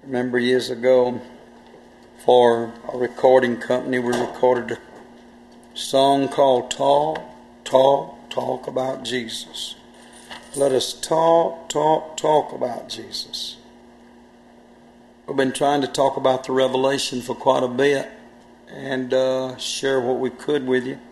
Remember years ago, for a recording company, we recorded a song called Talk, Talk, Talk About Jesus. Let us talk, talk, talk about Jesus. We've been trying to talk about the revelation for quite a bit and share what we could with you.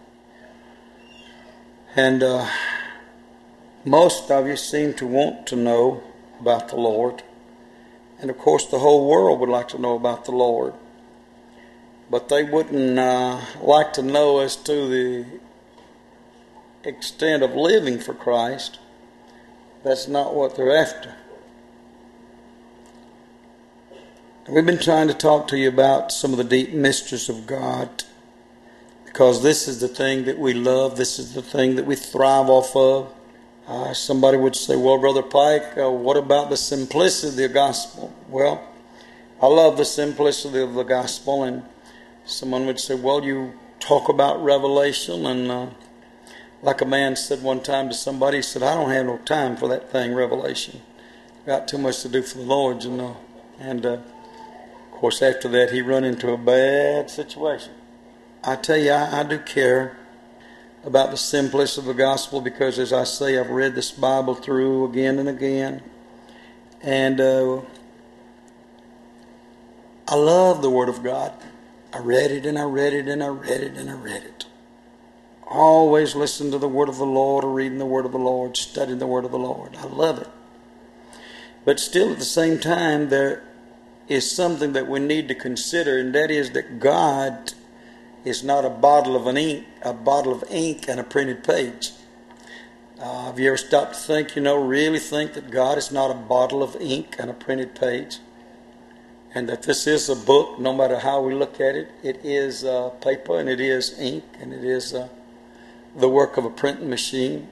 And most of you seem to want to know about the Lord. And of course the whole world would like to know about the Lord. But they wouldn't like to know as to the extent of living for Christ. That's not what they're after. We've been trying to talk to you about some of the deep mysteries of God, because this is the thing that we love. This is the thing that we thrive off of. Somebody would say, well, Brother Pike, what about the simplicity of the gospel? Well, I love the simplicity of the gospel. And someone would say, well, you talk about revelation. And like a man said one time to somebody, he said, I don't have no time for that thing, revelation. Got too much to do for the Lord, you know. And of course, after that, he run into a bad situation. I tell you, I do care about the simplicity of the gospel, because as I say, I've read this Bible through again and again, and I love the Word of God. I read it and I read it and I read it and I read it. Always listen to the Word of the Lord, or reading the Word of the Lord, studying the Word of the Lord. I love it. But still at the same time, there is something that we need to consider, and that is that God is not a bottle of ink and a printed page. Have you ever stopped to think, really think that God is not a bottle of ink and a printed page? And that this is a book, no matter how we look at it. It is paper, and it is ink, and it is the work of a printing machine.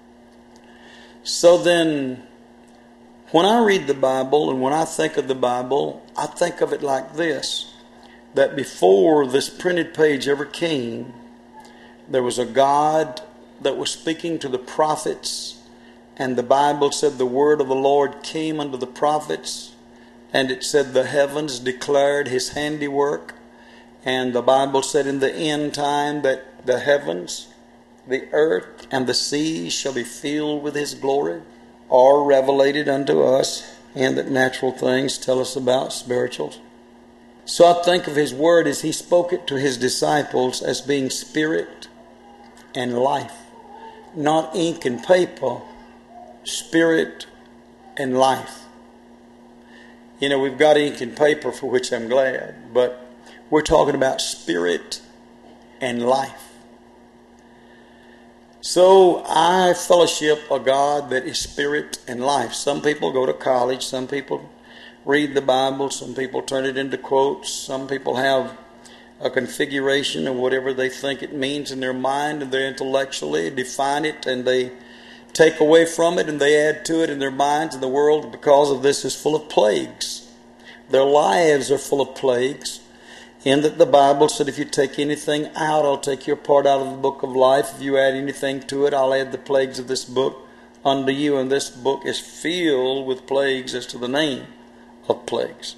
So then, when I read the Bible and when I think of the Bible, I think of it like this: that before this printed page ever came, there was a God that was speaking to the prophets, and the Bible said the word of the Lord came unto the prophets, and it said the heavens declared His handiwork, and the Bible said in the end time that the heavens, the earth, and the sea shall be filled with His glory, or revelated unto us, and that natural things tell us about spirituals. So I think of His Word as He spoke it to His disciples as being spirit and life. Not ink and paper, spirit and life. We've got ink and paper, for which I'm glad, but we're talking about spirit and life. So I fellowship a God that is spirit and life. Some people go to college, some people read the Bible, some people turn it into quotes, some people have a configuration of whatever they think it means in their mind, and they intellectually define it, and they take away from it and they add to it in their minds. And the world, because of this, is full of plagues. Their lives are full of plagues, in that the Bible said, if you take anything out, I'll take your part out of the book of life. If you add anything to it, I'll add the plagues of this book unto you. And this book is filled with plagues as to the name of plagues.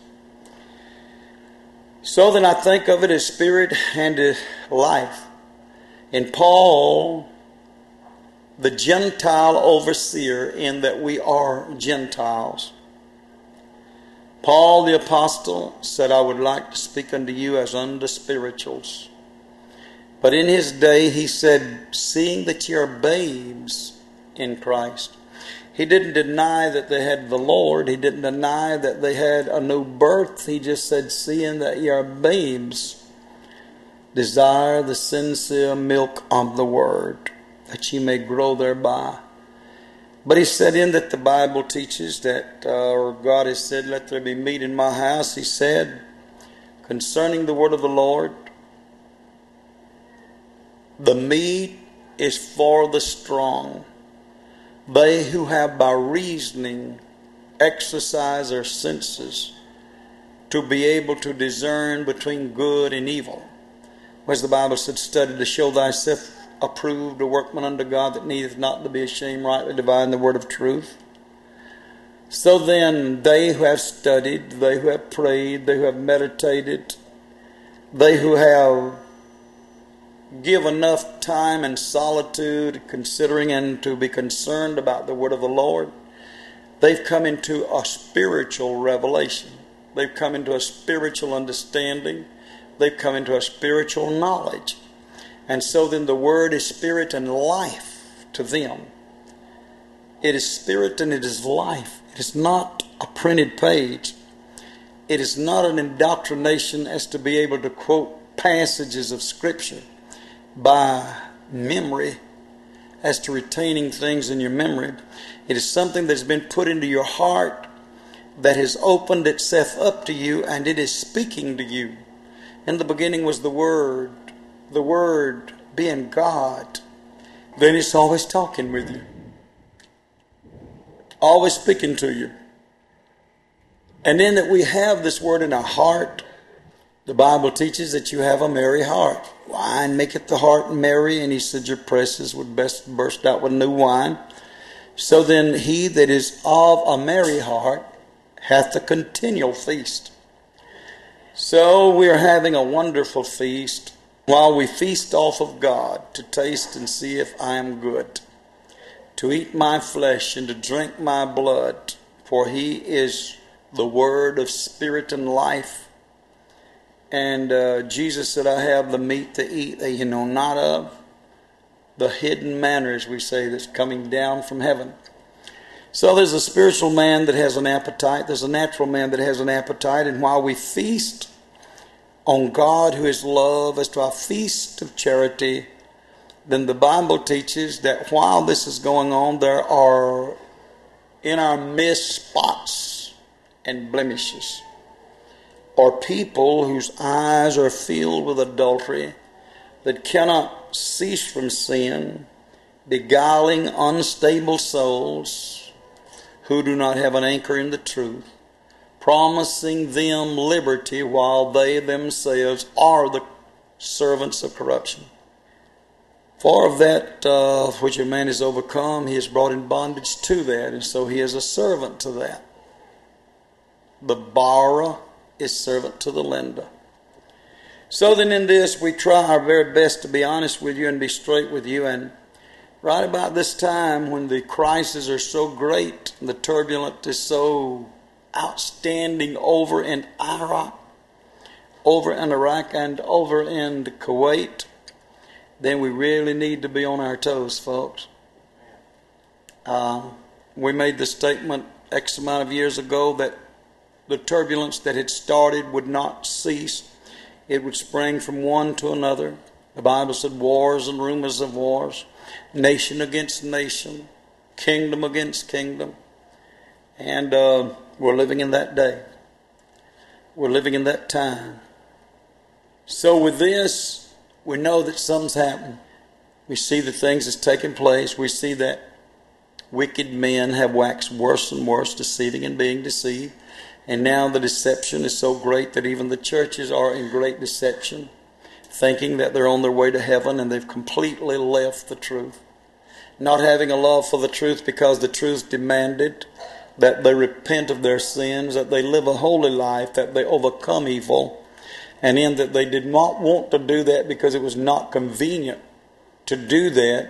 So then I think of it as spirit and as life. And Paul, the Gentile overseer, in that we are Gentiles, Paul the apostle said, I would like to speak unto you as unto spirituals. But in his day he said, seeing that ye are babes in Christ. He didn't deny that they had the Lord. He didn't deny that they had a new birth. He just said, seeing that ye are babes, desire the sincere milk of the word, that ye may grow thereby. But he said, in that the Bible teaches that, or God has said, let there be meat in my house. He said, concerning the word of the Lord, the meat is for the strong. They who have by reasoning exercise their senses to be able to discern between good and evil. Whereas the Bible said, study to show thyself approved, a workman unto God that needeth not to be ashamed, rightly dividing the word of truth. So then, they who have studied, they who have prayed, they who have meditated, they who have given enough time and solitude considering and to be concerned about the word of the Lord, they've come into a spiritual revelation. They've come into a spiritual understanding. They've come into a spiritual knowledge. And so then the word is spirit and life to them. It is spirit and it is life. It is not a printed page. It is not an indoctrination as to be able to quote passages of Scripture by memory, as to retaining things in your memory. It is something that's been put into your heart, that has opened itself up to you, and it is speaking to you. In the beginning was the Word being God. Then it's always talking with you, always speaking to you. And then that we have this Word in our heart, the Bible teaches that you have a merry heart. Wine maketh the heart merry, and he said your presses would best burst out with new wine. So then he that is of a merry heart hath a continual feast. So we are having a wonderful feast while we feast off of God, to taste and see if I am good, to eat my flesh and to drink my blood, for he is the word of spirit and life. And Jesus said, I have the meat to eat that you know not of, the hidden manna, as we say, that's coming down from heaven. So there's a spiritual man that has an appetite. There's a natural man that has an appetite. And while we feast on God who is love as to our feast of charity, then the Bible teaches that while this is going on, there are in our midst spots and blemishes, or people whose eyes are filled with adultery, that cannot cease from sin, beguiling unstable souls who do not have an anchor in the truth, promising them liberty while they themselves are the servants of corruption. For of that which a man is overcome, he is brought in bondage to that, and so he is a servant to that. The borrower is servant to the lender. So then in this, we try our very best to be honest with you and be straight with you. And right about this time, when the crises are so great, and the turbulence is so outstanding over in Iraq, over in Iraq, and over in Kuwait, then we really need to be on our toes, folks. We made the statement X amount of years ago that the turbulence that had started would not cease. It would spring from one to another. The Bible said wars and rumors of wars, nation against nation, kingdom against kingdom. And we're living in that day. We're living in that time. So with this, we know that something's happened. We see the things that's taking place. We see that wicked men have waxed worse and worse, deceiving and being deceived. And now the deception is so great that even the churches are in great deception, thinking that they're on their way to heaven, and they've completely left the truth. Not having a love for the truth, because the truth demanded that they repent of their sins, that they live a holy life, that they overcome evil, and in that they did not want to do that because it was not convenient to do that,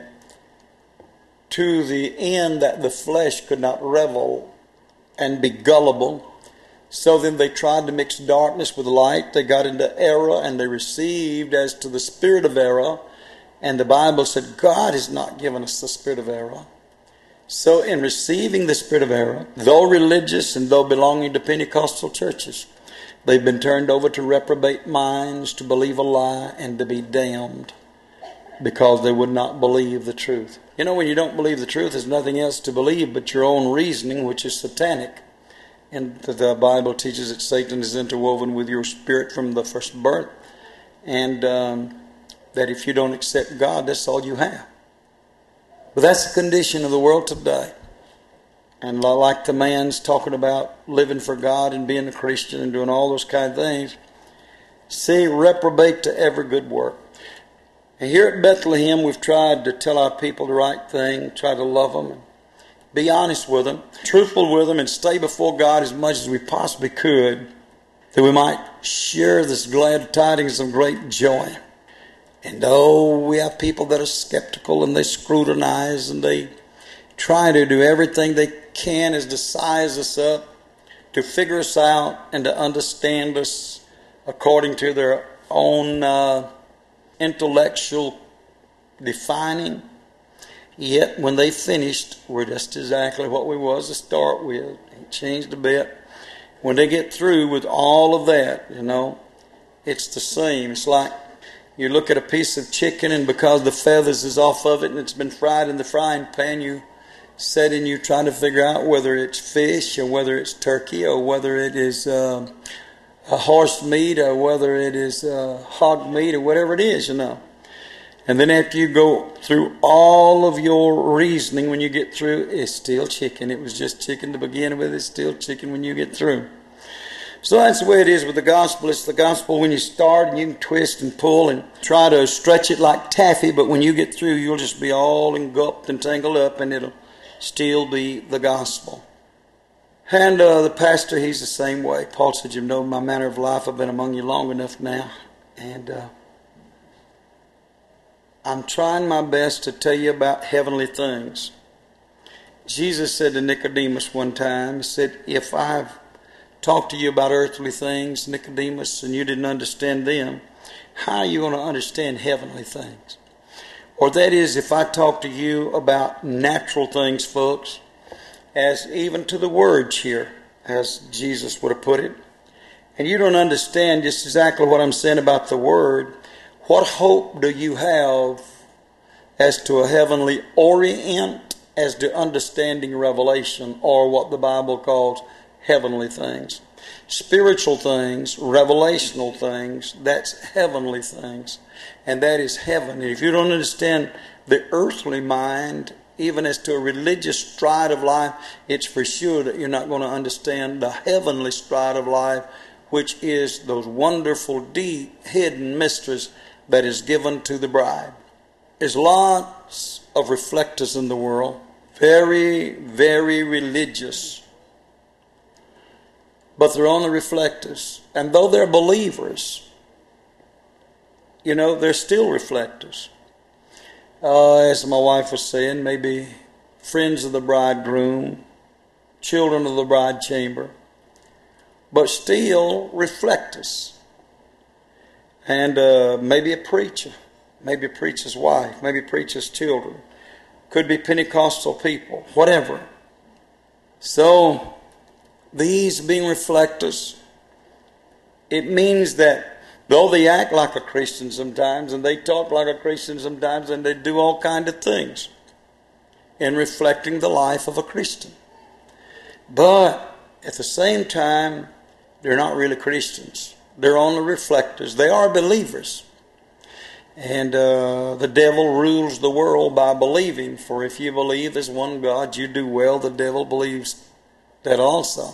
to the end that the flesh could not revel and be gullible. So then they tried to mix darkness with light. They got into error, and they received as to the spirit of error. And the Bible said God has not given us the spirit of error. So in receiving the spirit of error, though religious and though belonging to Pentecostal churches, they've been turned over to reprobate minds, to believe a lie, and to be damned because they would not believe the truth. You know, when you don't believe the truth, there's nothing else to believe but your own reasoning, which is satanic. And the Bible teaches that Satan is interwoven with your spirit from the first birth. And that if you don't accept God, that's all you have. But that's the condition of the world today. And like the man's talking about living for God and being a Christian and doing all those kind of things, see, reprobate to every good work. And here at Bethlehem, we've tried to tell our people the right thing, try to love them, and be honest with them, truthful with them, and stay before God as much as we possibly could, that we might share this glad tidings of great joy. And we have people that are skeptical, and they scrutinize, and they try to do everything they can as to size us up, to figure us out, and to understand us according to their own intellectual defining. Yet when they finished, we're just exactly what we was to start with. Ain't changed a bit. When they get through with all of that, it's the same. It's like you look at a piece of chicken, and because the feathers is off of it and it's been fried in the frying pan, you sit and you try to figure out whether it's fish or whether it's turkey or whether it is a horse meat or whether it is hog meat or whatever it is, And then after you go through all of your reasoning, when you get through, it's still chicken. It was just chicken to begin with. It's still chicken when you get through. So that's the way it is with the gospel. It's the gospel when you start, and you can twist and pull and try to stretch it like taffy, but when you get through, you'll just be all engulfed and tangled up, and it'll still be the gospel. And the pastor, he's the same way. Paul said, "You know my manner of life. I've been among you long enough now, and I'm trying my best to tell you about heavenly things." Jesus said to Nicodemus one time, he said, "If I've talked to you about earthly things, Nicodemus, and you didn't understand them, how are you going to understand heavenly things?" Or that is, if I talk to you about natural things, folks, as even to the words here, as Jesus would have put it, and you don't understand just exactly what I'm saying about the word, what hope do you have as to a heavenly orient, as to understanding revelation, or what the Bible calls heavenly things? Spiritual things, revelational things, that's heavenly things. And that is heaven. And if you don't understand the earthly mind, even as to a religious stride of life, it's for sure that you're not going to understand the heavenly stride of life, which is those wonderful, deep, hidden mysteries that is given to the bride. There's lots of reflectors in the world, very, very religious, but they're only reflectors. And though they're believers, they're still reflectors. As my wife was saying, maybe friends of the bridegroom, children of the bride chamber, but still reflectors. And maybe a preacher, maybe a preacher's wife, maybe a preacher's children. Could be Pentecostal people, whatever. So, these being reflectors, it means that though they act like a Christian sometimes, and they talk like a Christian sometimes, and they do all kinds of things in reflecting the life of a Christian, but at the same time, they're not really Christians. They're only reflectors. They are believers. And the devil rules the world by believing. For if you believe there's one God, you do well. The devil believes that also.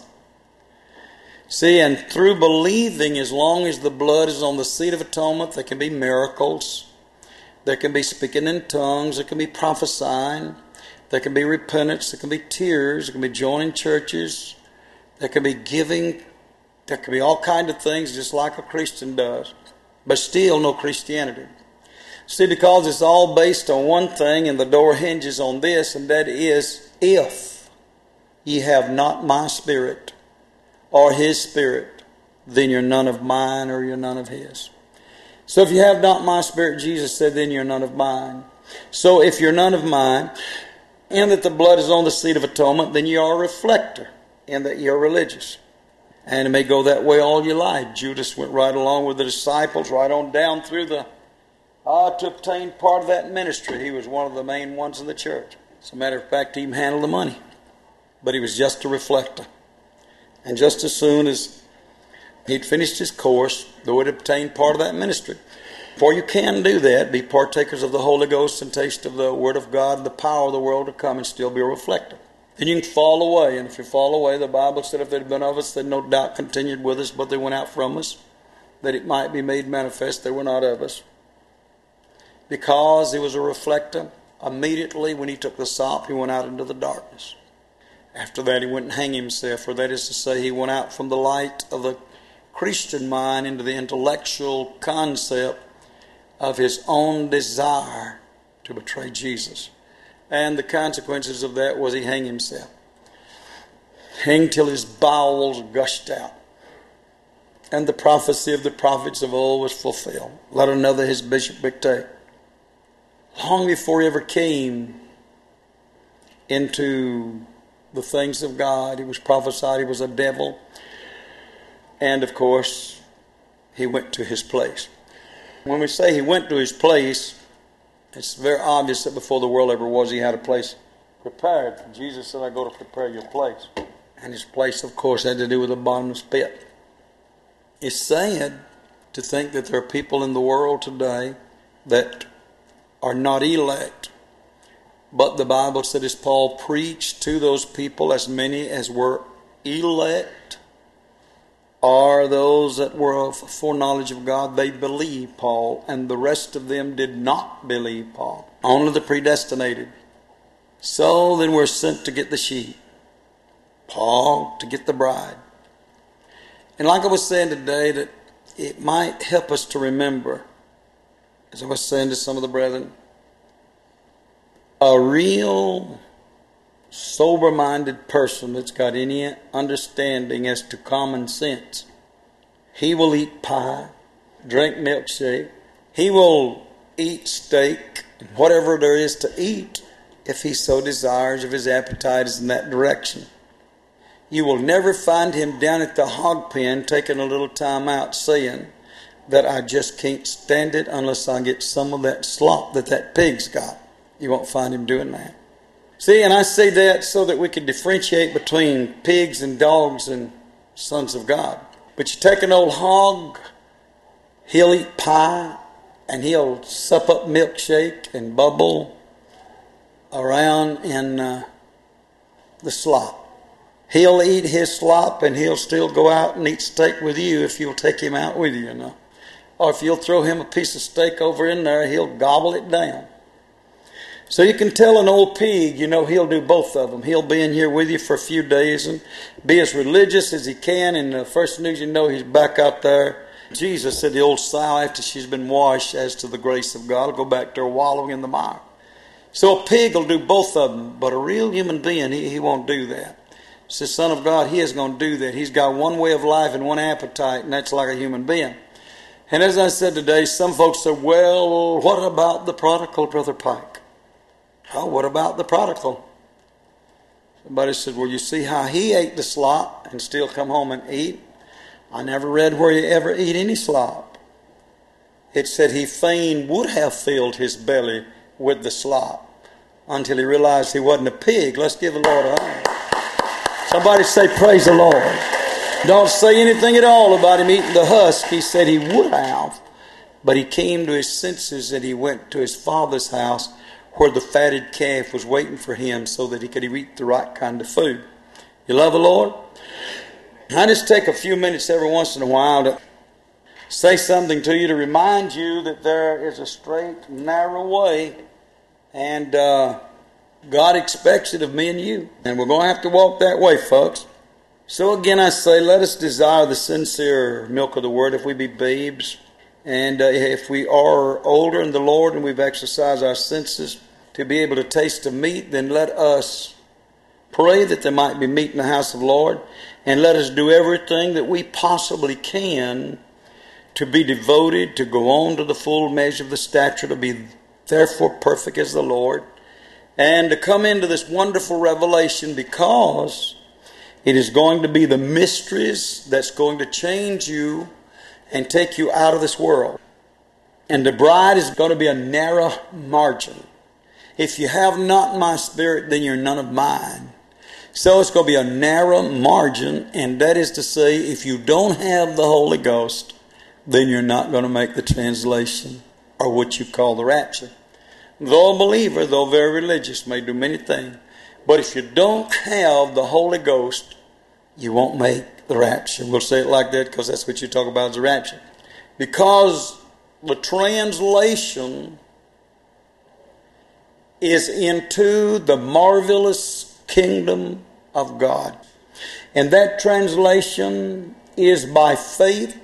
See, and through believing, as long as the blood is on the seat of atonement, there can be miracles. There can be speaking in tongues. There can be prophesying. There can be repentance. There can be tears. There can be joining churches. There can be giving. There can be all kinds of things just like a Christian does. But still no Christianity. See, because it's all based on one thing, and the door hinges on this, and that is, if ye have not my Spirit or His Spirit, then you're none of mine or you're none of His. So if you have not my Spirit, Jesus said, then you're none of mine. So if you're none of mine, and that the blood is on the seat of atonement, then you are a reflector, and that you're religious. And it may go that way all your life. Judas went right along with the disciples, right on down through to obtain part of that ministry. He was one of the main ones in the church. As a matter of fact, he even handled the money. But he was just a reflector. And just as soon as he'd finished his course, though he'd obtained part of that ministry. For you can do that, be partakers of the Holy Ghost and taste of the Word of God and the power of the world to come, and still be a reflector. Then you can fall away. And if you fall away, the Bible said if they'd been of us, they'd no doubt continued with us, but they went out from us, that it might be made manifest they were not of us. Because he was a reflector, immediately when he took the sop, he went out into the darkness. After that, he went and hung himself, or that is to say, he went out from the light of the Christian mind into the intellectual concept of his own desire to betray Jesus. And the consequences of that was he hung himself. Hung till his bowels gushed out. And the prophecy of the prophets of old was fulfilled. Let another his bishopric take. Long before he ever came into the things of God, he was prophesied he was a devil. And of course, he went to his place. When we say he went to his place, it's very obvious that before the world ever was, he had a place prepared. Jesus said, I go to prepare your place. And his place, of course, had to do with the bottomless pit. It's sad to think that there are people in the world today that are not elect. But the Bible said, as Paul preached to those people, as many as were elect, are those that were of foreknowledge of God, they believed Paul, and the rest of them did not believe Paul. Only the predestinated. So then we're sent to get the sheep. Paul to get the bride. And like I was saying today, that it might help us to remember, as I was saying to some of the brethren, a real sober-minded person that's got any understanding as to common sense, he will eat pie, drink milkshake, he will eat steak, and whatever there is to eat, if he so desires, if his appetite is in that direction. You will never find him down at the hog pen taking a little time out saying that I just can't stand it unless I get some of that slop that pig's got. You won't find him doing that. See, and I say that so that we can differentiate between pigs and dogs and sons of God. But you take an old hog, he'll eat pie, and he'll sup up milkshake and bubble around in the slop. He'll eat his slop, and he'll still go out and eat steak with you if you'll take him out with you, you know. Or if you'll throw him a piece of steak over in there, he'll gobble it down. So you can tell an old pig, you know, he'll do both of them. He'll be in here with you for a few days and be as religious as he can, and the first news you know, he's back out there. Jesus said the old sow, after she's been washed as to the grace of God, will go back there wallowing in the mire. So a pig will do both of them, but a real human being, he won't do that. It's the Son of God, he is going to do that. He's got one way of life and one appetite, and that's like a human being. And as I said today, some folks say, well, what about the prodigal, Brother Pike? Oh, what about the prodigal? Somebody said, well, you see how he ate the slop and still come home and eat? I never read where he ever ate any slop. It said he fain would have filled his belly with the slop until he realized he wasn't a pig. Let's give the Lord a hand. Somebody say, praise the Lord. Don't say anything at all about him eating the husk. He said he would have, but he came to his senses and he went to his father's house where the fatted calf was waiting for him so that he could eat the right kind of food. You love the Lord? I just take a few minutes every once in a while to say something to you to remind you that there is a straight, narrow way, and God expects it of me and you. And we're going to have to walk that way, folks. So again, I say, let us desire the sincere milk of the Word if we be babes. And if we are older in the Lord and we've exercised our senses to be able to taste the meat, then let us pray that there might be meat in the house of the Lord. And let us do everything that we possibly can to be devoted, to go on to the full measure of the stature, to be therefore perfect as the Lord. And to come into this wonderful revelation, because it is going to be the mysteries that's going to change you and take you out of this world. And the bride is going to be a narrow margin. If you have not my Spirit, then you're none of mine. So it's going to be a narrow margin, and that is to say, if you don't have the Holy Ghost, then you're not going to make the translation, or what you call the rapture. Though a believer, though very religious, may do many things, but if you don't have the Holy Ghost, you won't make the rapture. We'll say it like that because that's what you talk about as the rapture. Because the translation is into the marvelous kingdom of God. And that translation is by faith,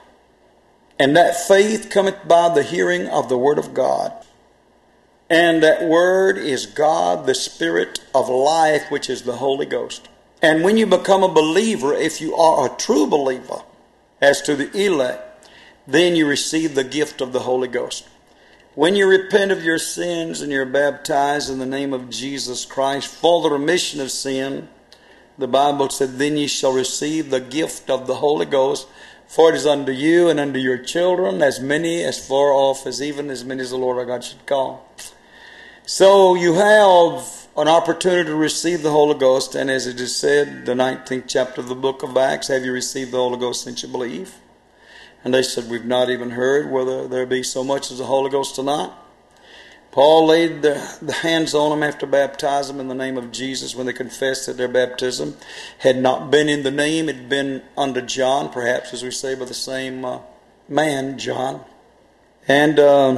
and that faith cometh by the hearing of the word of God. And that word is God, the Spirit of life, which is the Holy Ghost. And when you become a believer, if you are a true believer, as to the elect, then you receive the gift of the Holy Ghost. When you repent of your sins and you're baptized in the name of Jesus Christ for the remission of sin, the Bible said, then ye shall receive the gift of the Holy Ghost, for it is unto you and unto your children, as many as far off as even as many as the Lord our God should call. So you have an opportunity to receive the Holy Ghost, and as it is said, the 19th chapter of the book of Acts, have you received the Holy Ghost since you believe? And they said, we've not even heard whether there be so much as the Holy Ghost tonight. Paul laid the hands on them after baptizing them in the name of Jesus when they confessed that their baptism had not been in the name, it had been under John, perhaps as we say by the same man, John. And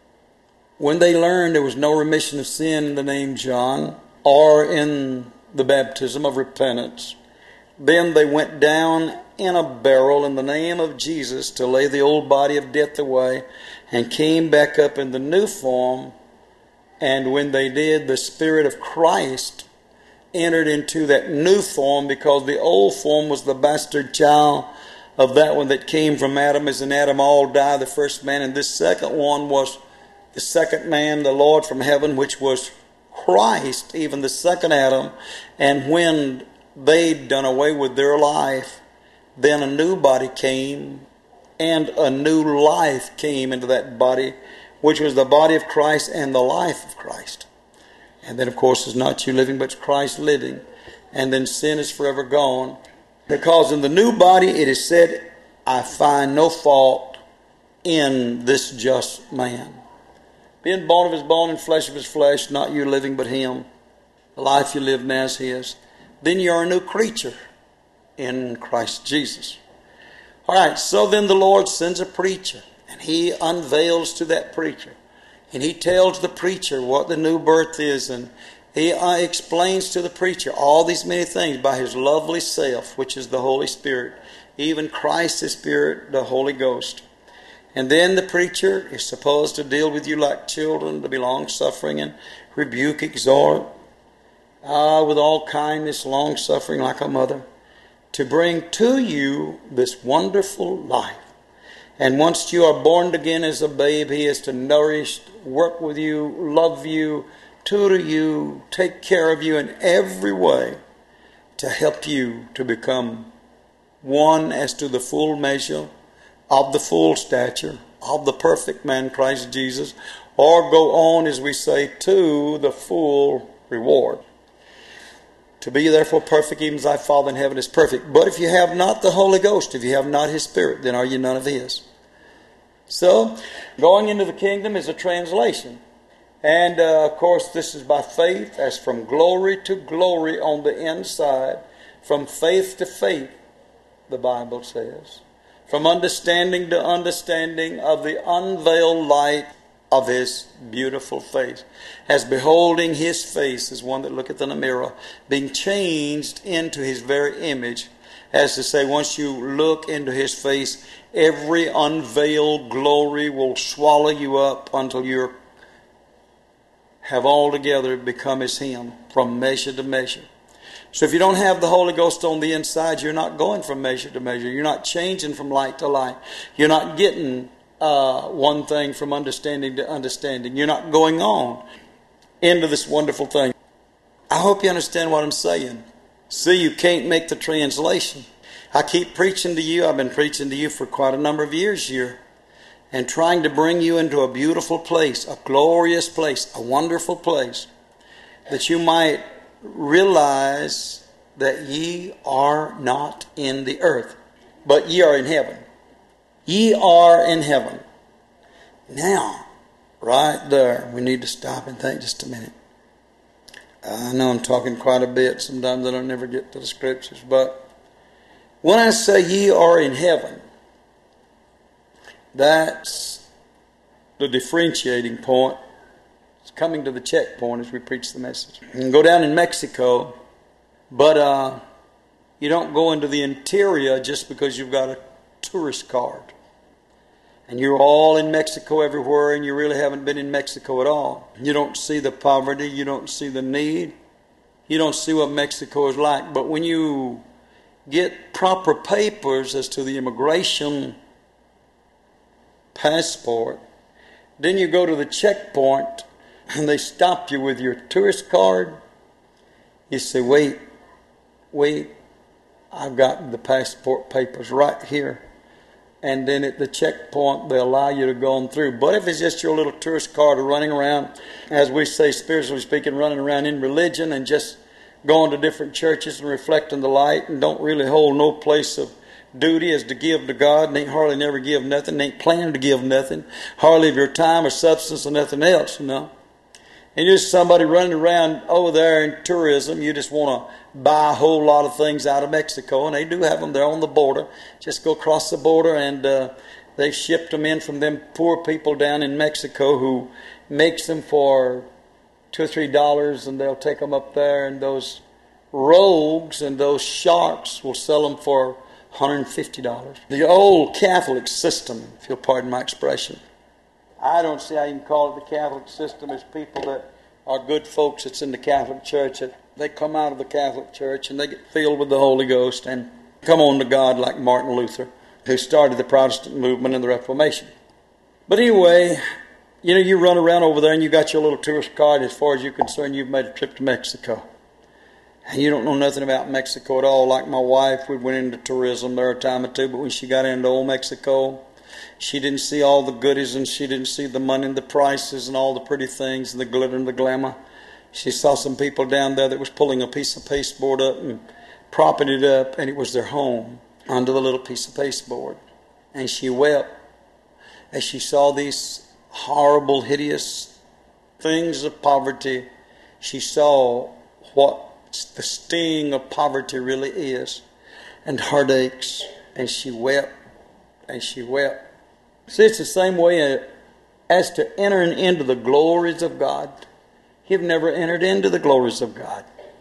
when they learned there was no remission of sin in the name John or in the baptism of repentance, then they went down in a barrel in the name of Jesus to lay the old body of death away, and came back up in the new form. And when they did, the Spirit of Christ entered into that new form, because the old form was the bastard child of that one that came from Adam. As in Adam all die, the first man, and this second one was the second man, the Lord from heaven, which was Christ, even the second Adam. And when they'd done away with their life, then a new body came, and a new life came into that body, which was the body of Christ and the life of Christ. And then, of course, it's not you living, but it's Christ living. And then sin is forever gone. Because in the new body it is said, I find no fault in this just man. Being born of his bone and flesh of his flesh, not you living, but him. The life you live now is his. Then you are a new creature in Christ Jesus. All right, so then the Lord sends a preacher, and he unveils to that preacher, and he tells the preacher what the new birth is, and he explains to the preacher all these many things by his lovely self, which is the Holy Spirit, even Christ the Spirit, the Holy Ghost. And then the preacher is supposed to deal with you like children, to be long-suffering and rebuke, exhort, with all kindness, long-suffering like a mother, to bring to you this wonderful life. And once you are born again as a babe, he is to nourish, work with you, love you, tutor you, take care of you in every way to help you to become one as to the full measure of the full stature of the perfect man, Christ Jesus, or go on, as we say, to the full reward. To be therefore perfect, even as thy Father in heaven is perfect. But if you have not the Holy Ghost, if you have not his Spirit, then are you none of his. So, going into the kingdom is a translation. And, of course, this is by faith, as from glory to glory on the inside, from faith to faith, the Bible says. From understanding to understanding of the unveiled light of his beautiful face. As beholding his face as one that looketh in a mirror, being changed into his very image. As to say, once you look into his face, every unveiled glory will swallow you up until you have altogether become as him, from measure to measure. So if you don't have the Holy Ghost on the inside, you're not going from measure to measure. You're not changing from light to light. You're not getting one thing from understanding to understanding. You're not going on into this wonderful thing. I hope you understand what I'm saying. See, you can't make the translation. I keep preaching to you. I've been preaching to you for quite a number of years here, and trying to bring you into a beautiful place, a glorious place, a wonderful place, that you might realize that ye are not in the earth, but ye are in heaven. Ye are in heaven. Now, right there, we need to stop and think just a minute. I know I'm talking quite a bit. Sometimes I don't never get to the scriptures. But when I say ye are in heaven, that's the differentiating point. It's coming to the checkpoint as we preach the message. You can go down in Mexico, But you don't go into the interior just because you've got a tourist card. And you're all in Mexico everywhere, and you really haven't been in Mexico at all. You don't see the poverty. You don't see the need. You don't see what Mexico is like. But when you get proper papers as to the immigration passport, then you go to the checkpoint, and they stop you with your tourist card. You say, wait, I've got the passport papers right here. And then at the checkpoint, they allow you to go on through. But if it's just your little tourist card running around, as we say, spiritually speaking, running around in religion and just going to different churches and reflecting the light and don't really hold no place of duty as to give to God, and ain't hardly never give nothing, ain't planning to give nothing, hardly of your time or substance or nothing else, And you're just somebody running around over there in tourism. You just want to buy a whole lot of things out of Mexico, and they do have them there on the border. Just go across the border, and they've shipped them in from them poor people down in Mexico who makes them for $2 or $3, and they'll take them up there, and those rogues and those sharks will sell them for $150. The old Catholic system, if you'll pardon my expression. I don't see how you can call it the Catholic system. As people that are good folks that's in the Catholic Church, that they come out of the Catholic Church and they get filled with the Holy Ghost and come on to God like Martin Luther, who started the Protestant movement and the Reformation. But anyway, you run around over there and you got your little tourist card. As far as you're concerned, you've made a trip to Mexico. And you don't know nothing about Mexico at all. Like my wife, we went into tourism there a time or two, but when she got into old Mexico, she didn't see all the goodies, and she didn't see the money and the prices and all the pretty things and the glitter and the glamour. She saw some people down there that was pulling a piece of pasteboard up and propping it up, and it was their home under the little piece of pasteboard. And she wept as she saw these horrible, hideous things of poverty. She saw what the sting of poverty really is, and heartaches, and she wept, and she wept. See, it's the same way as to entering into the glories of God. You've never entered into the glories of God.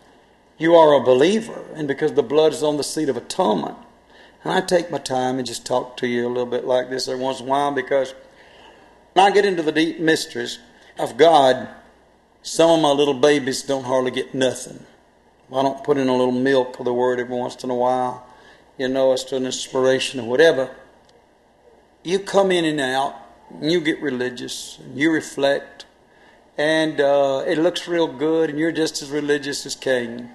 You are a believer, and because the blood is on the seat of atonement. And I take my time and just talk to you a little bit like this every once in a while, because when I get into the deep mysteries of God, some of my little babies don't hardly get nothing. I don't put in a little milk of the Word every once in a while, as to an inspiration or whatever. You come in and out, and you get religious, and you reflect, and it looks real good, and you're just as religious as Cain.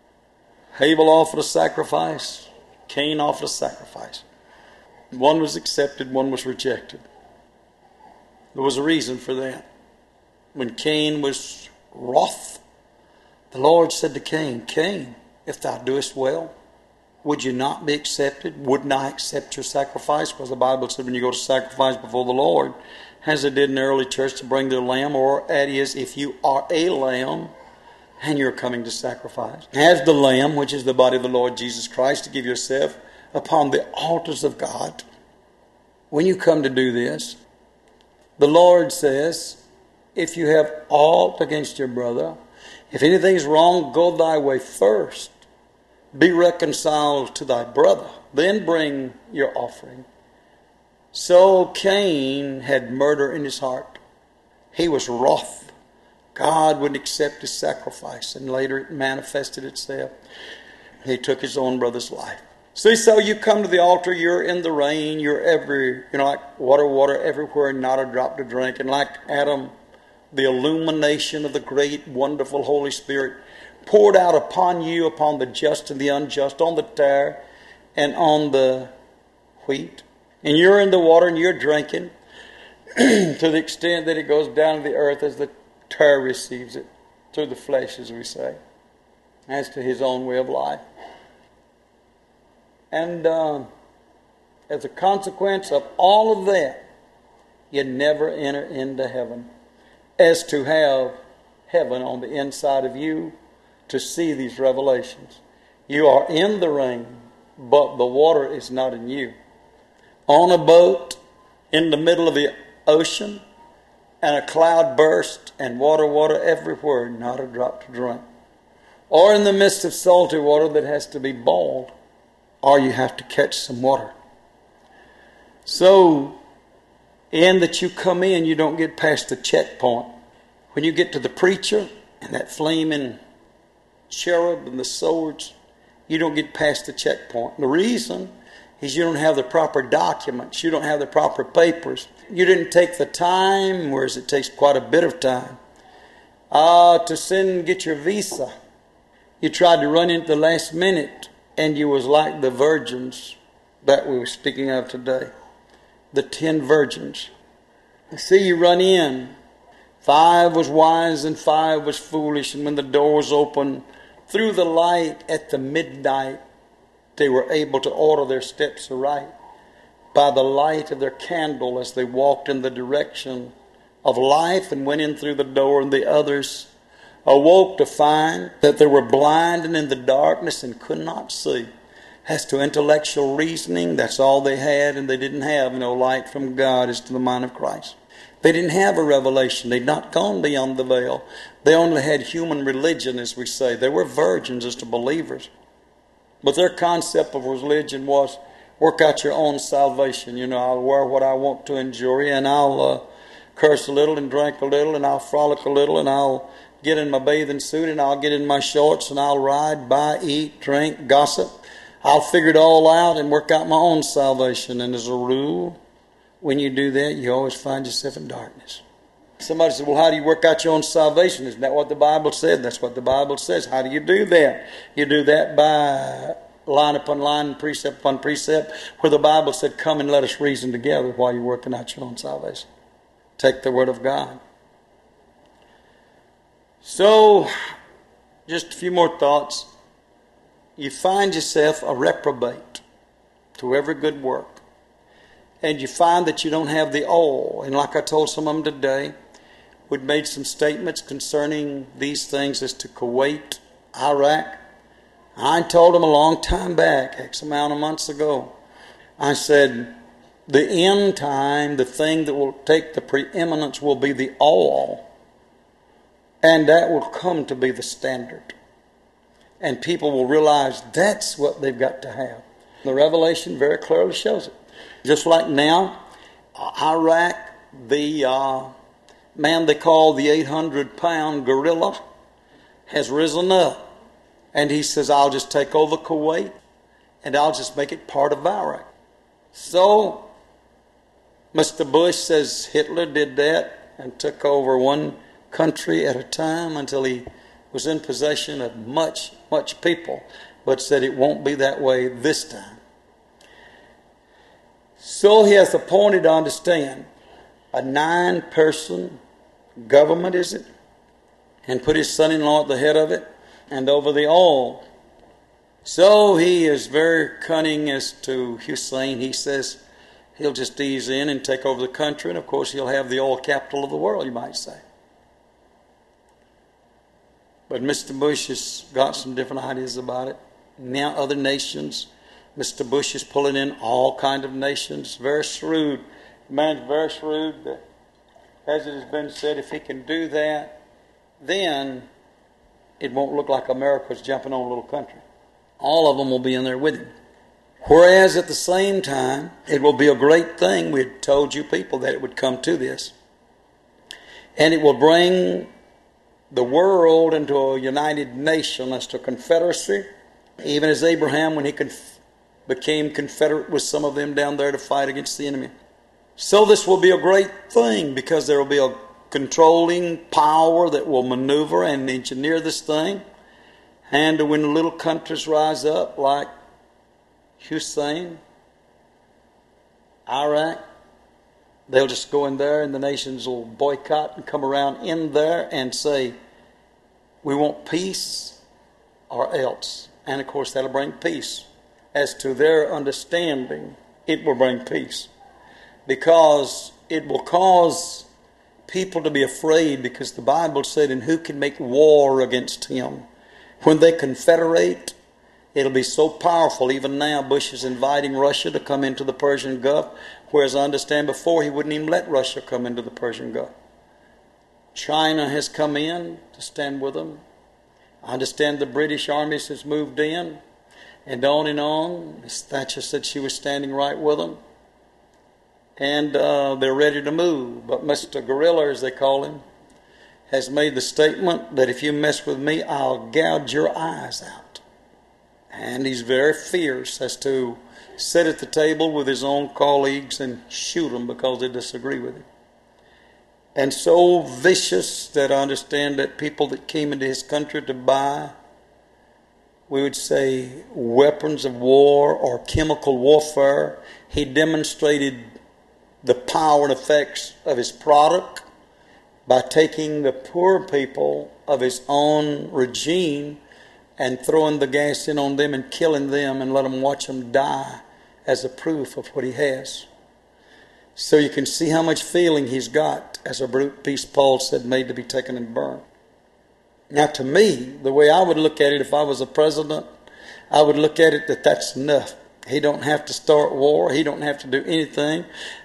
Abel offered a sacrifice, Cain offered a sacrifice. One was accepted, one was rejected. There was a reason for that. When Cain was wroth, the Lord said to Cain, Cain, if thou doest well, would you not be accepted? Wouldn't I accept your sacrifice? Because the Bible said when you go to sacrifice before the Lord, as they did in the early church to bring their lamb, or that is, if you are a lamb and you're coming to sacrifice, as the lamb, which is the body of the Lord Jesus Christ, to give yourself upon the altars of God. When you come to do this, the Lord says, if you have aught against your brother, if anything is wrong, go thy way first. Be reconciled to thy brother, then bring your offering. So Cain had murder in his heart. He was wroth. God wouldn't accept his sacrifice, and later it manifested itself. He took his own brother's life. See, so you come to the altar, you're in the rain, you're like water everywhere, not a drop to drink. And like Adam, the illumination of the great, wonderful Holy Spirit poured out upon you, upon the just and the unjust, on the tare and on the wheat. And you're in the water and you're drinking to the extent that it goes down to the earth as the tare receives it, through the flesh, as we say, as to his own way of life. And as a consequence of all of that, you never enter into heaven. As to have heaven on the inside of you, to see these revelations. You are in the rain, but the water is not in you. On a boat in the middle of the ocean, and a cloud burst, and water everywhere, not a drop to drink. or in the midst of salty water that has to be boiled, or you have to catch some water. So, in that you come in, you don't get past the checkpoint. When you get to the preacher and that flaming cherub and the swords, you don't get past the checkpoint. The reason is you don't have the proper documents. You don't have the proper papers. You didn't take the time, whereas it takes quite a bit of time, to send and get your visa. You tried to run into the last minute, and you was like the virgins that we were speaking of today. The 10 virgins. See, you run in. 5 was wise and 5 was foolish. And when the door was open, through the light at the midnight, they were able to order their steps aright by the light of their candle as they walked in the direction of life and went in through the door. And the others awoke to find that they were blind and in the darkness and could not see. As to intellectual reasoning, that's all they had, and they didn't have no light from God as to the mind of Christ. They didn't have a revelation. They'd not gone beyond the veil. They only had human religion, as we say. They were virgins as to believers. But their concept of religion was, work out your own salvation. I'll wear what I want to enjoy, and I'll curse a little and drink a little, and I'll frolic a little, and I'll get in my bathing suit, and I'll get in my shorts, and I'll ride, buy, eat, drink, gossip. I'll figure it all out and work out my own salvation. And as a rule, when you do that, you always find yourself in darkness. Somebody said, well, how do you work out your own salvation? Isn't that what the Bible said? That's what the Bible says. How do you do that? You do that by line upon line, precept upon precept, where the Bible said, come and let us reason together while you're working out your own salvation. Take the Word of God. So, just a few more thoughts. You find yourself a reprobate to every good work. And you find that you don't have the oil. And like I told some of them today, we'd made some statements concerning these things as to Kuwait, Iraq. I told them a long time back, X amount of months ago, I said, the end time, the thing that will take the preeminence will be the oil. And that will come to be the standard. And people will realize that's what they've got to have. The Revelation very clearly shows it. Just like now, Iraq, the man they call the 800-pound gorilla has risen up. And he says, I'll just take over Kuwait and I'll just make it part of Iraq. So, Mr. Bush says Hitler did that and took over one country at a time until he was in possession of much people, but said it won't be that way this time. So he has appointed, to understand, a 9-person government, is it? And put his son-in-law at the head of it and over the oil. So he is very cunning as to Hussein. He says he'll just ease in and take over the country, and of course he'll have the oil capital of the world, you might say. But Mr. Bush has got some different ideas about it. Now other nations, Mr. Bush is pulling in all kinds of nations. Very shrewd. The man's very shrewd. That, as it has been said, if he can do that, then it won't look like America's jumping on a little country. All of them will be in there with him. Whereas at the same time, it will be a great thing. We had told you people that it would come to this. And it will bring the world into a united nation, as to confederacy, even as Abraham, when he became confederate with some of them down there to fight against the enemy. So this will be a great thing, because there will be a controlling power that will maneuver and engineer this thing. And when little countries rise up like Hussein, Iraq, they'll just go in there and the nations will boycott and come around in there and say, we want peace or else. And of course that'll bring peace. As to their understanding, it will bring peace. Because it will cause people to be afraid, because the Bible said, and who can make war against him? When they confederate, it'll be so powerful. Even now, Bush is inviting Russia to come into the Persian Gulf, whereas I understand before he wouldn't even let Russia come into the Persian Gulf. China has come in to stand with them. I understand the British armies has moved in, and on and on. Miss Thatcher said she was standing right with them. And they're ready to move. But Mr. Gorilla, as they call him, has made the statement that if you mess with me, I'll gouge your eyes out. And he's very fierce as to sit at the table with his own colleagues and shoot them because they disagree with him. And so vicious that I understand that people that came into his country to buy, we would say, weapons of war or chemical warfare, he demonstrated the power and effects of his product by taking the poor people of his own regime and throwing the gas in on them and killing them and let them watch them die as a proof of what he has. So you can see how much feeling he's got as a brute beast, Paul said, made to be taken and burned. Now to me, the way I would look at it if I was a president, I would look at it that that's enough. He don't have to start war. He don't have to do anything.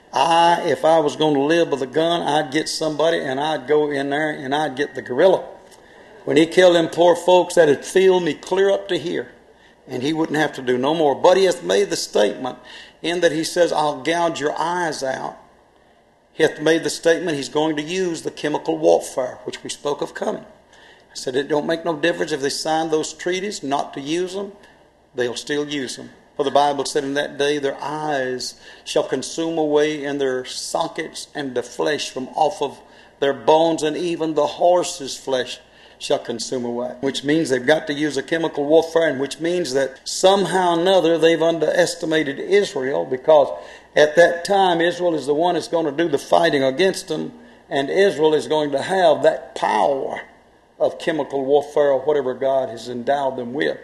If I was going to live with a gun, I'd get somebody and I'd go in there and I'd get the gorilla. When he killed them poor folks, that'd fill me clear up to here. And he wouldn't have to do no more. But he has made the statement in that he says, I'll gouge your eyes out. He hath made the statement he's going to use the chemical warfare, which we spoke of coming. I said, it don't make no difference if they sign those treaties not to use them. They'll still use them. For the Bible said in that day, their eyes shall consume away in their sockets, and the flesh from off of their bones, and even the horse's flesh shall consume away. Which means they've got to use a chemical warfare, and which means that somehow or another they've underestimated Israel, because at that time Israel is the one that's going to do the fighting against them, and Israel is going to have that power of chemical warfare or whatever God has endowed them with.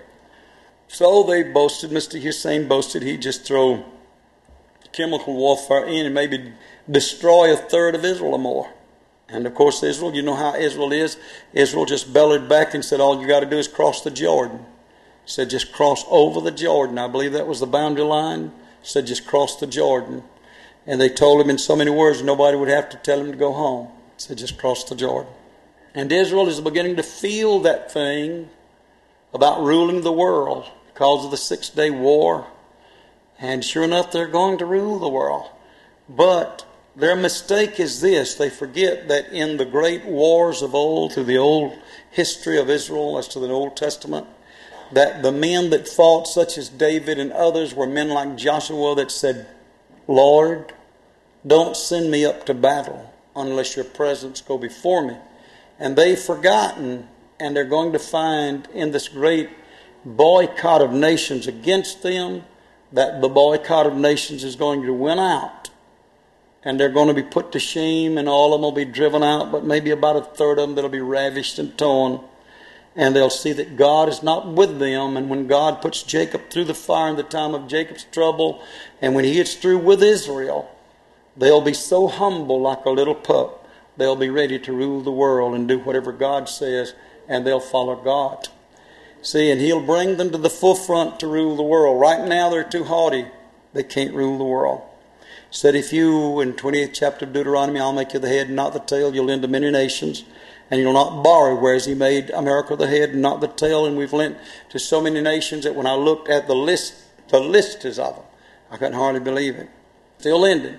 So they boasted, Mr. Hussein boasted he'd just throw chemical warfare in and maybe destroy a third of Israel or more. And of course Israel, you know how Israel is. Israel just bellered back and said, all you got to do is cross the Jordan. Said just cross over the Jordan. I believe that was the boundary line. Said just cross the Jordan. And they told him in so many words nobody would have to tell him to go home. Said just cross the Jordan. And Israel is beginning to feel that thing about ruling the world because of the 6-day war. And sure enough, they're going to rule the world. But their mistake is this. They forget that in the great wars of old, through the old history of Israel as to the Old Testament, that the men that fought, such as David and others, were men like Joshua that said, Lord, don't send me up to battle unless your presence go before me. And they've forgotten, and they're going to find in this great boycott of nations against them, that the boycott of nations is going to win out. And they're going to be put to shame, and all of them will be driven out, but maybe about a third of them that'll be ravished and torn. And they'll see that God is not with them. And when God puts Jacob through the fire in the time of Jacob's trouble, and when he gets through with Israel, they'll be so humble like a little pup. They'll be ready to rule the world and do whatever God says, and they'll follow God. See, and he'll bring them to the forefront to rule the world. Right now they're too haughty. They can't rule the world. He said, if you, in 28th chapter of Deuteronomy, I'll make you the head and not the tail, you'll lend to many nations, and you'll not borrow, whereas he made America the head and not the tail, and we've lent to so many nations that when I looked at the list is of them, I couldn't hardly believe it. Still lending.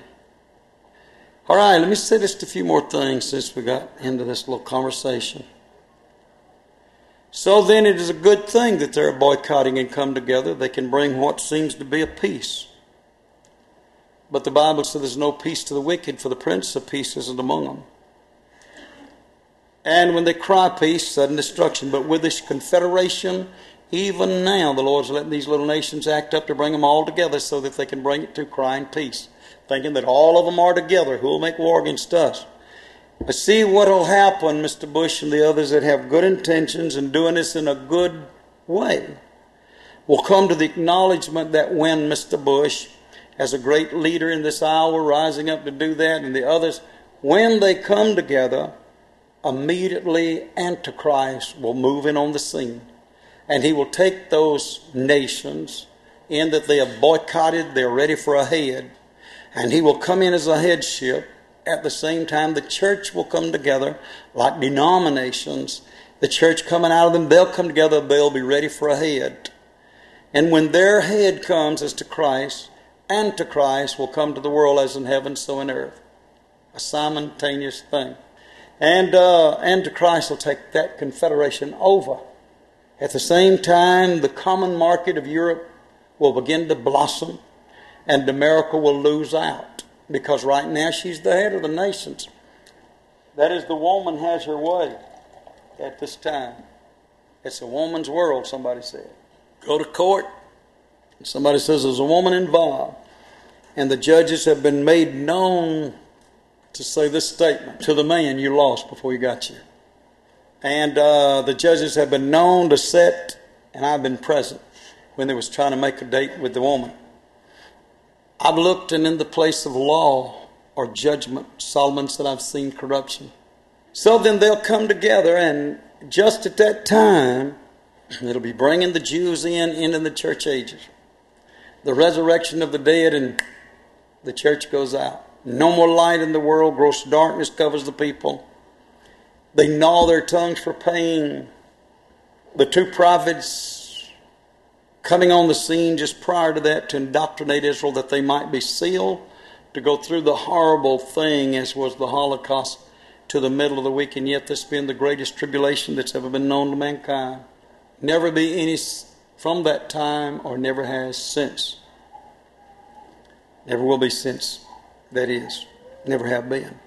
All right, let me say just a few more things since we got into this little conversation. So then it is a good thing that they're boycotting and come together. They can bring what seems to be a peace. But the Bible says there's no peace to the wicked, for the Prince of Peace isn't among them. And when they cry peace, sudden destruction. But with this confederation, even now the Lord's letting these little nations act up to bring them all together so that they can bring it to crying peace. Thinking that all of them are together. Who will make war against us? But see what will happen, Mr. Bush and the others that have good intentions and doing this in a good way, will come to the acknowledgement that when Mr. Bush, as a great leader in this hour, rising up to do that, and the others, when they come together, immediately Antichrist will move in on the scene. And he will take those nations in that they have boycotted, they're ready for a head. And he will come in as a headship. At the same time, the church will come together like denominations, The church coming out of them, they'll come together, they'll be ready for a head. And when their head comes as to Christ, Antichrist will come to the world as in heaven, so in earth. A simultaneous thing. And Antichrist will take that confederation over. At the same time, the common market of Europe will begin to blossom, and America will lose out. Because right now she's the head of the nations. That is, the woman has her way at this time. It's a woman's world, somebody said. Go to court, and somebody says there's a woman involved. And the judges have been made known to say this statement to the man: you lost before you got here. And the judges have been known to set, and I've been present, when they was trying to make a date with the woman. I've looked, and in the place of law or judgment, Solomon said, I've seen corruption. So then they'll come together, and just at that time, it'll be bringing the Jews into the church ages. The resurrection of the dead, and the church goes out. No more light in the world. Gross darkness covers the people. They gnaw their tongues for pain. The two prophets coming on the scene just prior to that to indoctrinate Israel that they might be sealed to go through the horrible thing as was the Holocaust to the middle of the week, and yet this being the greatest tribulation that's ever been known to mankind. Never be any from that time, or never has since. Never will be since, that is. Never have been.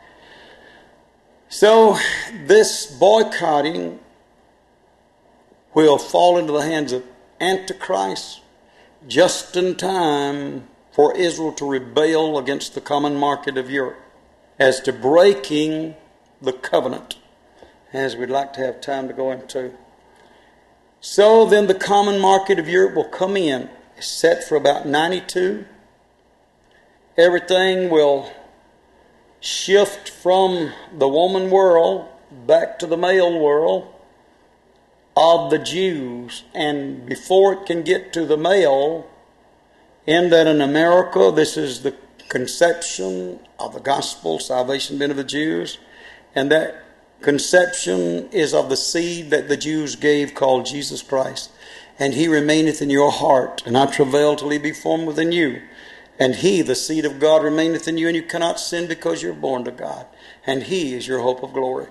So this boycotting will fall into the hands of Antichrist just in time for Israel to rebel against the common market of Europe as to breaking the covenant, as we'd like to have time to go into. So then the common market of Europe will come in. It's set for about 92. Everything will shift from the woman world back to the male world of the Jews. And before it can get to the male, in that in America, this is the conception of the gospel, salvation being of the Jews. And that conception is of the seed that the Jews gave, called Jesus Christ. And he remaineth in your heart, and I travail till he be formed within you. And he, the seed of God, remaineth in you, and you cannot sin because you're born to God. And he is your hope of glory.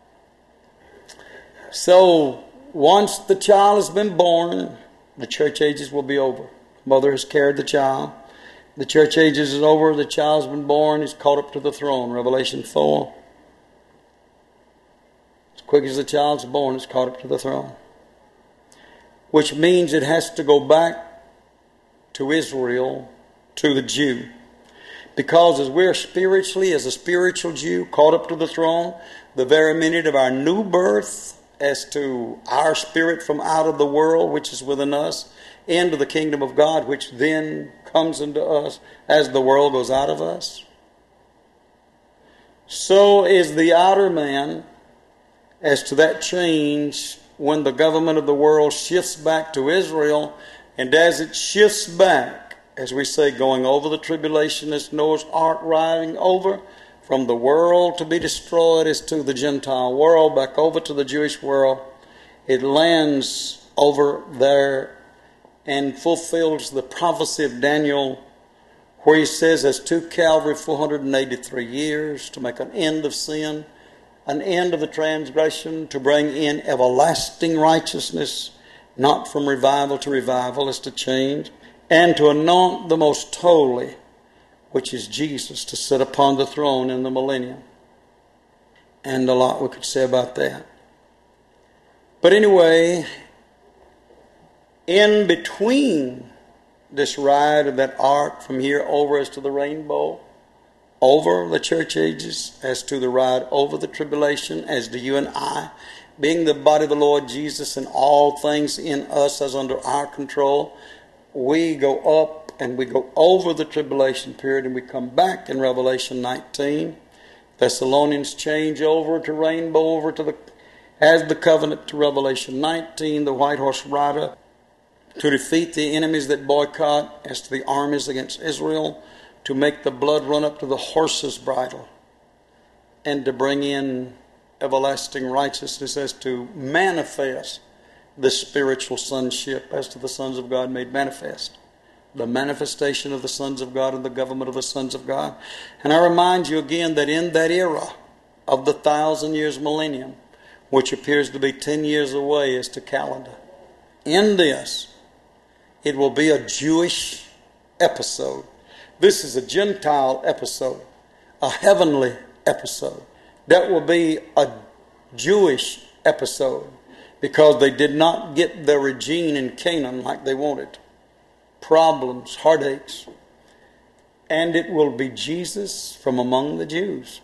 So, once the child has been born, the church ages will be over. Mother has carried the child. The church ages is over. The child's been born. He's caught up to the throne. Revelation 4. As quick as the child's born, it's caught up to the throne. Which means it has to go back to Israel, to the Jew. Because as we're spiritually, as a spiritual Jew, caught up to the throne, the very minute of our new birth, as to our spirit from out of the world, which is within us, into the kingdom of God, which then comes into us as the world goes out of us. So is the outer man as to that change when the government of the world shifts back to Israel. And as it shifts back, as we say, going over the tribulation as Noah's ark riding over from the world to be destroyed as to the Gentile world, back over to the Jewish world, it lands over there and fulfills the prophecy of Daniel, where he says, as to Calvary 483 years, to make an end of sin, an end of the transgression, to bring in everlasting righteousness, not from revival to revival, is to change, and to anoint the most holy, which is Jesus, to sit upon the throne in the millennium. And a lot we could say about that. But anyway, in between this ride of that ark from here over as to the rainbow, over the church ages, as to the ride over the tribulation, as to you and I, being the body of the Lord Jesus and all things in us as under our control, we go up and we go over the tribulation period and we come back in Revelation 19. Thessalonians change over to rainbow, over to as the covenant to Revelation 19, the white horse rider, to defeat the enemies that boycott as to the armies against Israel, to make the blood run up to the horse's bridle, and to bring in everlasting righteousness, as to manifest the spiritual sonship as to the sons of God made manifest. The manifestation of the sons of God and the government of the sons of God. And I remind you again that in that era of the 1,000 years millennium, which appears to be 10 years away as to calendar, in this, it will be a Jewish episode. This is a Gentile episode, a heavenly episode. That will be a Jewish episode, because they did not get their regime in Canaan like they wanted. Problems, heartaches. And it will be Jesus from among the Jews.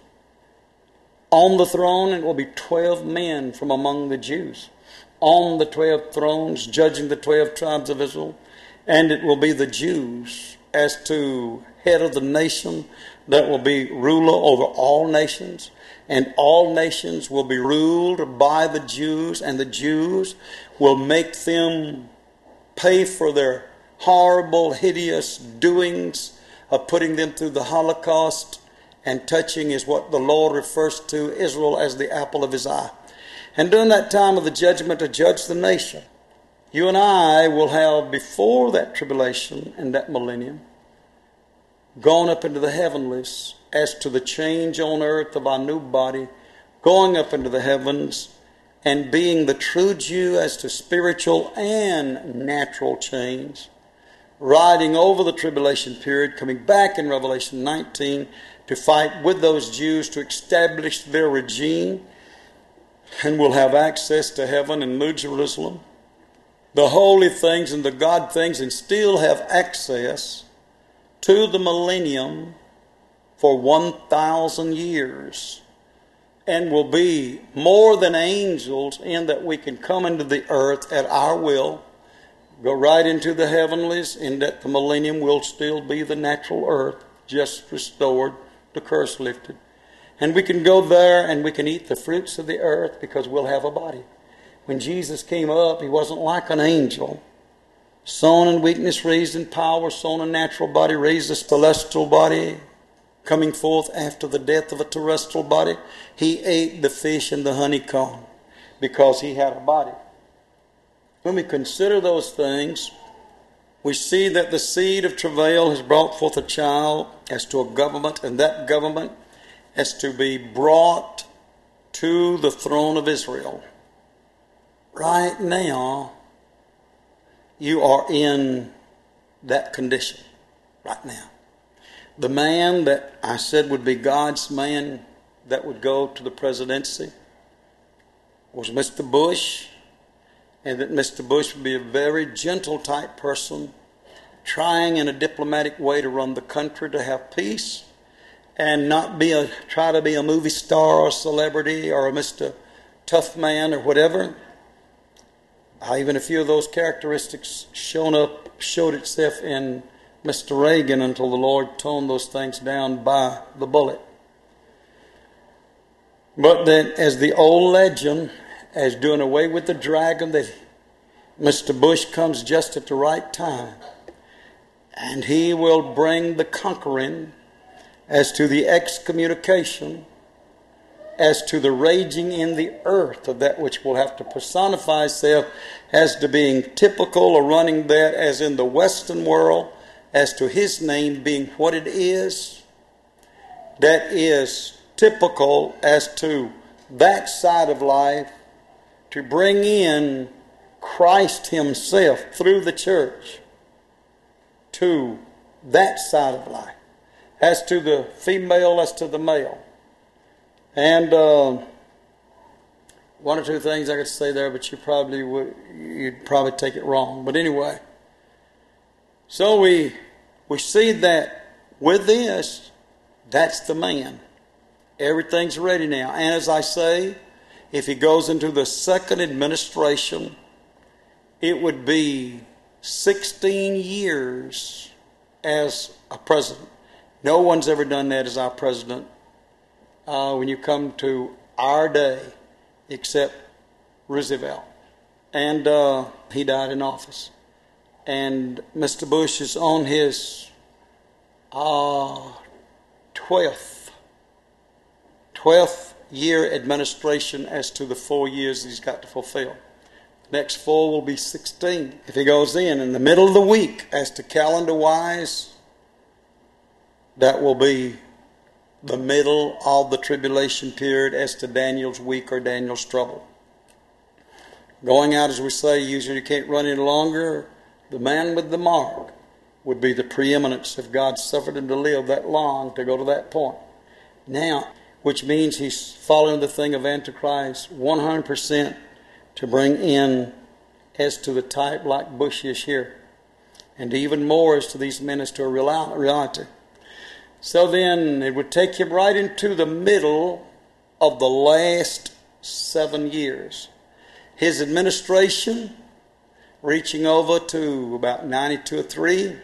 On the throne, it will be 12 men from among the Jews. On the 12 thrones, judging the 12 tribes of Israel. And it will be the Jews as to head of the nation that will be ruler over all nations. And all nations will be ruled by the Jews, and the Jews will make them pay for their horrible, hideous doings of putting them through the Holocaust, and touching is what the Lord refers to Israel as the apple of his eye. And during that time of the judgment to judge the nation, you and I will have, before that tribulation and that millennium, gone up into the heavenlies as to the change on earth of our new body, going up into the heavens and being the true Jew as to spiritual and natural change, riding over the tribulation period, coming back in Revelation 19 to fight with those Jews to establish their regime, and will have access to heaven and New Jerusalem, the holy things and the God things, and still have access to the millennium for 1,000 years, and will be more than angels in that we can come into the earth at our will, go right into the heavenlies, in that the millennium will still be the natural earth, just restored, the curse lifted. And we can go there and we can eat the fruits of the earth because we'll have a body. When Jesus came up, he wasn't like an angel. Sown in weakness, raised in power, sown a natural body, raised a celestial body, coming forth after the death of a terrestrial body. He ate the fish and the honeycomb because he had a body. When we consider those things, we see that the seed of travail has brought forth a child as to a government, and that government has to be brought to the throne of Israel. Right now, you are in that condition right now. The man that I said would be God's man that would go to the presidency was Mr. Bush, and that Mr. Bush would be a very gentle type person, trying in a diplomatic way to run the country, to have peace, and not try to be a movie star or celebrity or a Mr. Tough Man or whatever. Even a few of those characteristics showed itself in Mr. Reagan until the Lord toned those things down by the bullet. But then, as the old legend, as doing away with the dragon, that Mr. Bush comes just at the right time, and he will bring the conquering as to the excommunication, as to the raging in the earth of that which will have to personify itself as to being typical or running that as in the Western world, as to his name being what it is, that is typical as to that side of life, to bring in Christ himself through the church to that side of life, as to the female, as to the male. And one or two things I could say there, but you'd probably take it wrong. But anyway, so we see that with this, that's the man. Everything's ready now. And as I say, if he goes into the second administration, it would be 16 years as a president. No one's ever done that as our president when you come to our day, except Roosevelt. And he died in office. And Mr. Bush is on his 12th year administration as to the 4 years he's got to fulfill. The next 4 will be 16. If he goes in the middle of the week, as to calendar-wise, that will be the middle of the tribulation period as to Daniel's week or Daniel's trouble. Going out, as we say, usually you can't run any longer. The man with the mark would be the preeminence if God suffered him to live that long to go to that point. Now, which means he's following the thing of Antichrist 100% to bring in as to the type like Bush is here. And even more as to these men as to a reality. So then it would take him right into the middle of the last 7 years. His administration reaching over to about 92 or 3.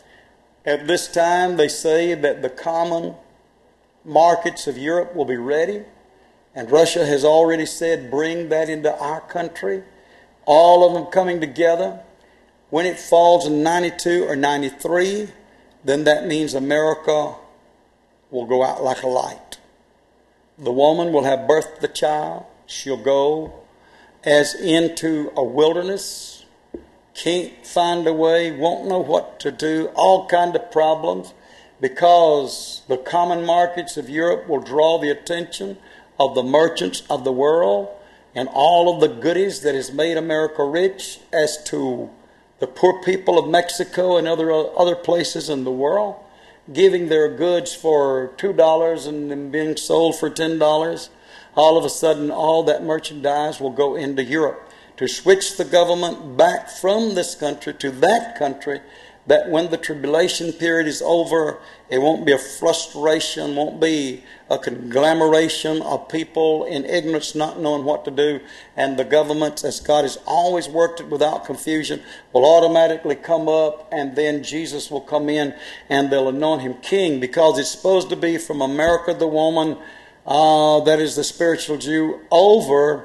At this time they say that the common markets of Europe will be ready. And Russia has already said, bring that into our country. All of them coming together. When it falls in 92 or 93, then that means America will go out like a light. The woman will have birthed the child. She'll go as into a wilderness. Can't find a way, won't know what to do, all kind of problems, because the common markets of Europe will draw the attention of the merchants of the world and all of the goodies that has made America rich as to the poor people of Mexico and other places in the world, giving their goods for $2 and then being sold for $10. All of a sudden, all that merchandise will go into Europe to switch the government back from this country to that country, that when the tribulation period is over, it won't be a frustration, won't be a conglomeration of people in ignorance not knowing what to do, and the government, as God has always worked it without confusion, will automatically come up, and then Jesus will come in and they'll anoint him king, because it's supposed to be from America, the woman, that is the spiritual Jew, over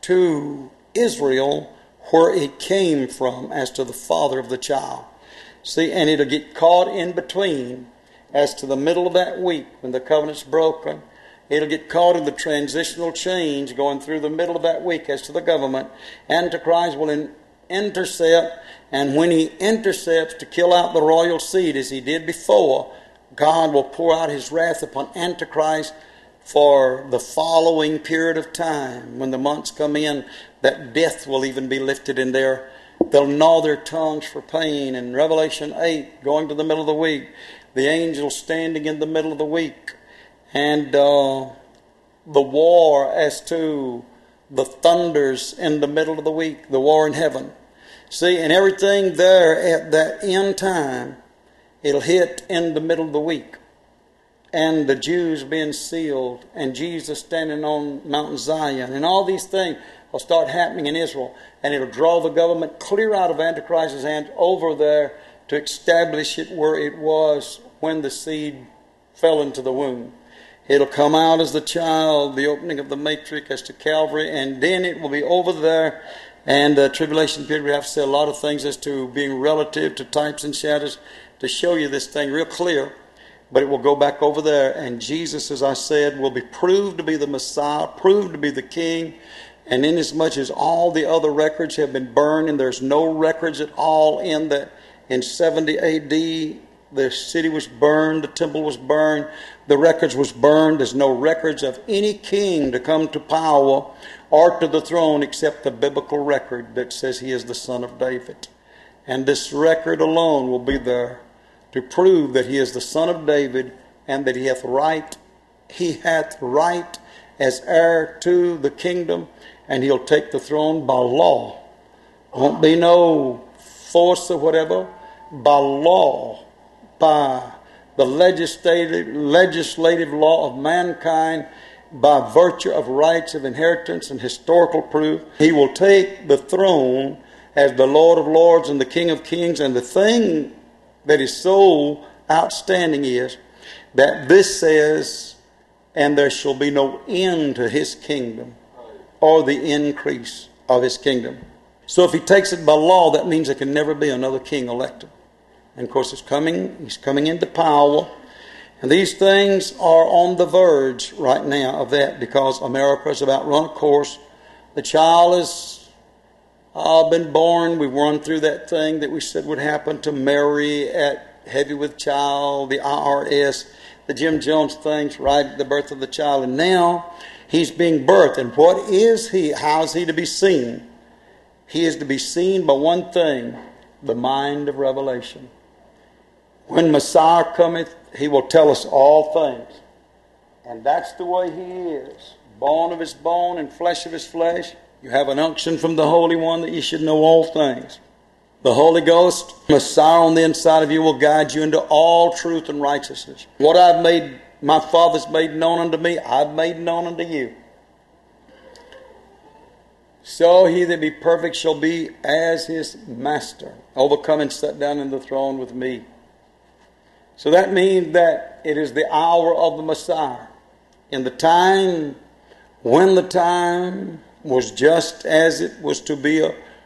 to Israel, where it came from, as to the father of the child. See, and it'll get caught in between as to the middle of that week when the covenant's broken. It'll get caught in the transitional change going through the middle of that week as to the government. Antichrist will intercept, and when he intercepts to kill out the royal seed as he did before, God will pour out his wrath upon Antichrist for the following period of time. When the months come in, that death will even be lifted in there. They'll gnaw their tongues for pain. In Revelation 8, going to the middle of the week, the angel standing in the middle of the week, and the war as to the thunders in the middle of the week, the war in heaven. See, and everything there at that end time, it'll hit in the middle of the week. And the Jews being sealed, and Jesus standing on Mount Zion, and all these things will start happening in Israel, and it'll draw the government clear out of Antichrist's hands over there to establish it where it was when the seed fell into the womb. It'll come out as the child, the opening of the matrix as to Calvary, and then it will be over there. And the tribulation period, we have to say a lot of things as to being relative to types and shadows to show you this thing real clear. But it will go back over there, and Jesus, as I said, will be proved to be the Messiah, proved to be the King. And inasmuch as all the other records have been burned, and there's no records at all in 70 A.D., the city was burned, the temple was burned, the records was burned. There's no records of any king to come to power or to the throne except the biblical record that says he is the son of David. And this record alone will be there to prove that he is the son of David, and that he hath right as heir to the kingdom, and he'll take the throne by law. Won't be no force or whatever. By law, by the legislative law of mankind, by virtue of rights of inheritance and historical proof, he will take the throne as the Lord of lords and the King of kings. And the thing that is so outstanding is that this says, and there shall be no end to his kingdom, or the increase of his kingdom. So if he takes it by law, that means there can never be another king elected. And of course he's coming into power, And these things are on the verge right now of that, because America is about run a course. The child has been born. We've run through that thing that we said would happen to Mary at Heavy with Child, the IRS, the Jim Jones things right at the birth of the child. And now he's being birthed. And what is he? How is he to be seen? He is to be seen by one thing, the mind of revelation. When Messiah cometh, he will tell us all things. And that's the way he is. Bone of his bone and flesh of his flesh. You have an unction from the Holy One that you should know all things. The Holy Ghost, Messiah on the inside of you, will guide you into all truth and righteousness. What I've made, my Father's made known unto me, I've made known unto you. So he that be perfect shall be as his master, overcome and sat down in the throne with me. So that means that it is the hour of the Messiah. In the time, when the time was just as it was to be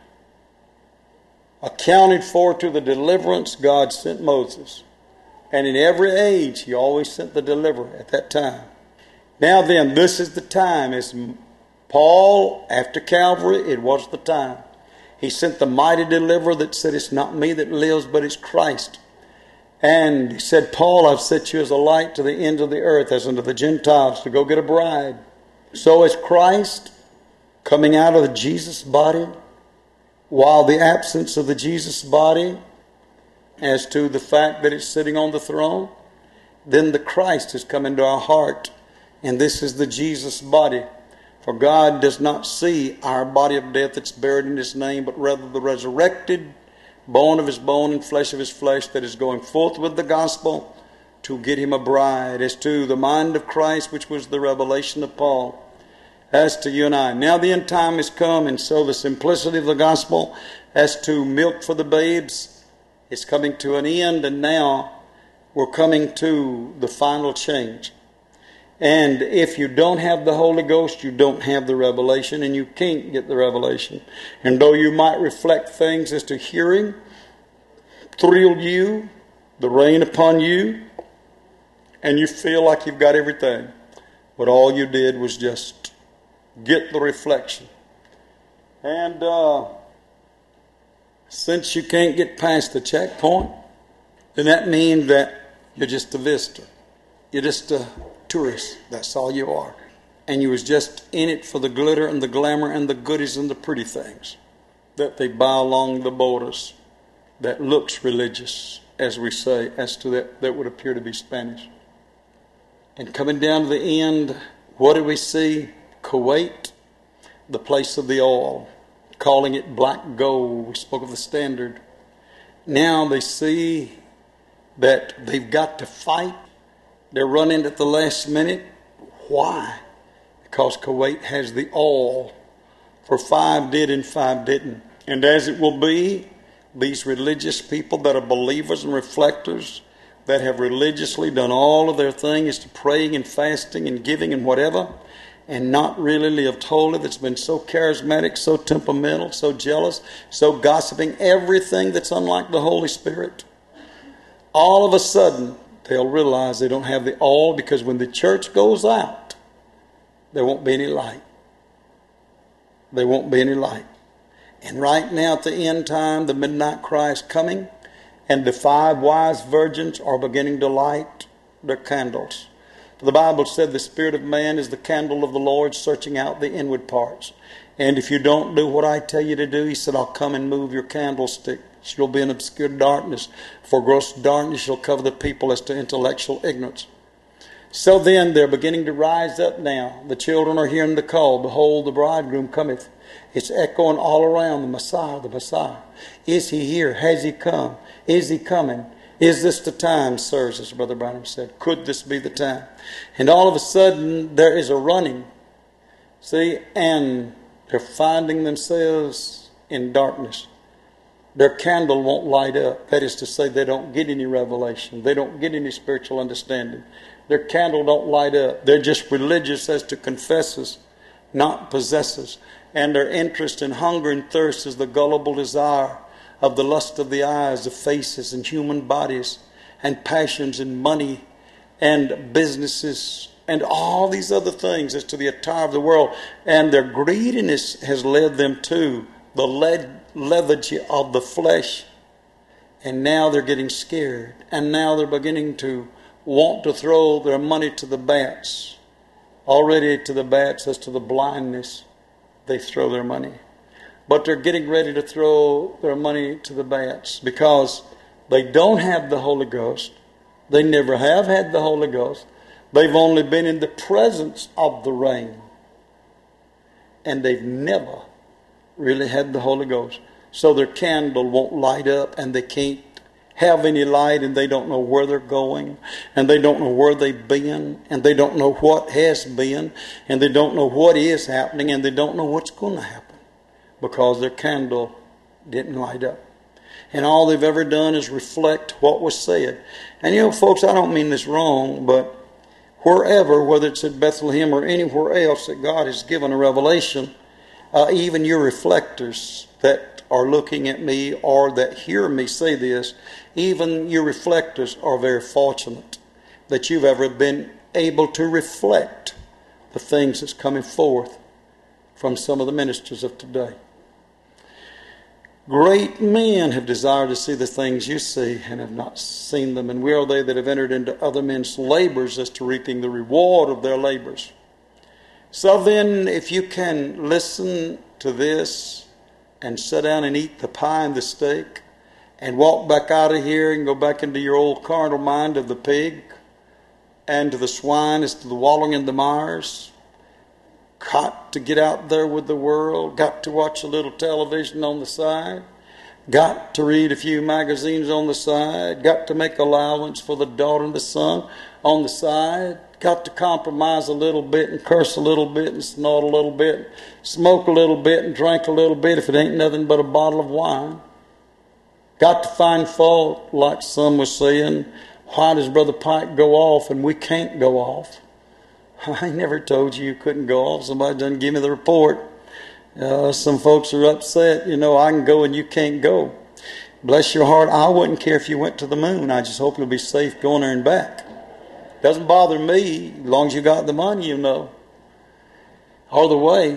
accounted for to the deliverance, God sent Moses. And in every age, he always sent the deliverer at that time. Now then, this is the time. As Paul, after Calvary, it was the time. He sent the mighty deliverer that said, it's not me that lives, but it's Christ. And he said, Paul, I've set you as a light to the ends of the earth, as unto the Gentiles, to go get a bride. So is Christ coming out of the Jesus body, while the absence of the Jesus body, as to the fact that it's sitting on the throne, then the Christ has come into our heart, and this is the Jesus body. For God does not see our body of death that's buried in his name, but rather the resurrected bone of his bone and flesh of his flesh that is going forth with the gospel to get him a bride, as to the mind of Christ, which was the revelation of Paul, as to you and I. Now the end time has come, and so the simplicity of the gospel as to milk for the babes is coming to an end, and now we're coming to the final change. And if you don't have the Holy Ghost, you don't have the revelation, and you can't get the revelation. And though you might reflect things as to hearing, thrill you, the rain upon you, and you feel like you've got everything, but all you did was just get the reflection. And since you can't get past the checkpoint, then that means that you're just a visitor. You're just a tourist. That's all you are. And you was just in it for the glitter and the glamour and the goodies and the pretty things that they buy along the borders that looks religious, as we say, as to that would appear to be Spanish. And coming down to the end, what do we see? Kuwait, the place of the oil, calling it black gold. We spoke of the standard. Now they see that they've got to fight. They're running at the last minute. Why? Because Kuwait has the oil. For 5 did and 5 didn't. And as it will be, these religious people that are believers and reflectors, that have religiously done all of their thing as to praying and fasting and giving and whatever, and not really lived holy, that's been so charismatic, so temperamental, so jealous, so gossiping, everything that's unlike the Holy Spirit, all of a sudden they'll realize they don't have the all, because when the church goes out, there won't be any light. There won't be any light. And right now at the end time, the midnight cry is coming, and the 5 wise virgins are beginning to light their candles. For the Bible said the spirit of man is the candle of the Lord, searching out the inward parts. And if you don't do what I tell you to do, he said, I'll come and move your candlestick. You'll be in obscure darkness, for gross darkness shall cover the people as to intellectual ignorance. So then they're beginning to rise up now. The children are hearing the call. Behold, the bridegroom cometh. It's echoing all around, the Messiah, the Messiah. Is he here? Has he come? Is he coming? Is this the time, sirs, as Brother Branham said? Could this be the time? And all of a sudden, there is a running. See, and they're finding themselves in darkness. Their candle won't light up. That is to say, they don't get any revelation. They don't get any spiritual understanding. Their candle don't light up. They're just religious as to confessors, not possessors. And their interest and hunger and thirst is the gullible desire of the lust of the eyes, of faces and human bodies, and passions and money and businesses and all these other things as to the attire of the world. And their greediness has led them to the lethargy of the flesh. And now they're getting scared. And now they're beginning to want to throw their money to the bats. Already to the bats as to the blindness, they throw their money. But they're getting ready to throw their money to the bats because they don't have the Holy Ghost. They never have had the Holy Ghost. They've only been in the presence of the rain. And they've never really had the Holy Ghost. So their candle won't light up and they can't have any light, and they don't know where they're going, and they don't know where they've been, and they don't know what has been, and they don't know what is happening, and they don't know what's going to happen because their candle didn't light up. And all they've ever done is reflect what was said. And folks, I don't mean this wrong, but wherever, whether it's at Bethlehem or anywhere else that God has given a revelation, even your reflectors that are looking at me or that hear me say this, even your reflectors are very fortunate that you've ever been able to reflect the things that's coming forth from some of the ministers of today. Great men have desired to see the things you see and have not seen them, and we are they that have entered into other men's labors as to reaping the reward of their labors. So then, if you can listen to this and sit down and eat the pie and the steak and walk back out of here and go back into your old carnal mind of the pig and to the swine as to the wallowing in the mires, got to get out there with the world, got to watch a little television on the side, got to read a few magazines on the side, got to make allowance for the daughter and the son on the side, got to compromise a little bit and curse a little bit and snort a little bit, smoke a little bit and drink a little bit if it ain't nothing but a bottle of wine. Got to find fault, like some was saying, why does Brother Pike go off and we can't go off? I never told you couldn't go off. Somebody done give me the report. Some folks are upset. I can go and you can't go. Bless your heart, I wouldn't care if you went to the moon. I just hope you'll be safe going there and back. Doesn't bother me as long as you got the money, or the way.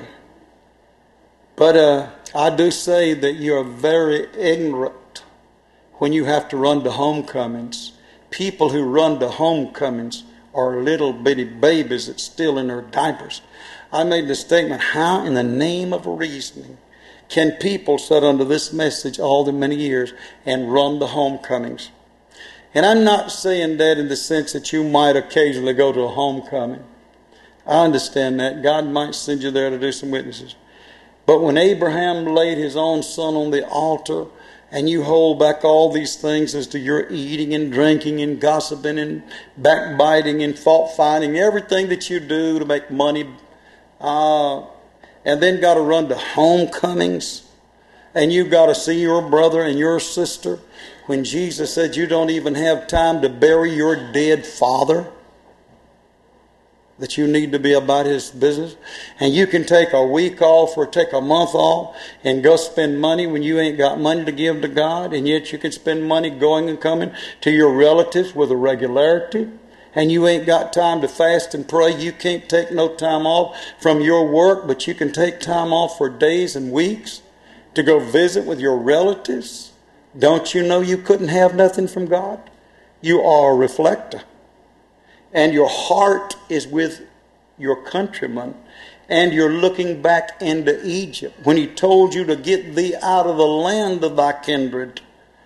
But I do say that you are very ignorant when you have to run to homecomings. People who run to homecomings are little bitty babies that's still in their diapers. I made the statement, how in the name of reasoning can people sit under this message all the many years and run the homecomings? And I'm not saying that in the sense that you might occasionally go to a homecoming. I understand that. God might send you there to do some witnesses. But when Abraham laid his own son on the altar, and you hold back all these things as to your eating and drinking and gossiping and backbiting and fault finding, everything that you do to make money, and then got to run to homecomings, and you got to see your brother and your sister, when Jesus said you don't even have time to bury your dead father, that you need to be about his business, and you can take a week off or take a month off and go spend money when you ain't got money to give to God, and yet you can spend money going and coming to your relatives with a regularity, and you ain't got time to fast and pray. You can't take no time off from your work, but you can take time off for days and weeks to go visit with your relatives. Don't you know you couldn't have nothing from God? You are a reflector. And your heart is with your countrymen. And you're looking back into Egypt when he told you to get thee out of the land of thy kindred.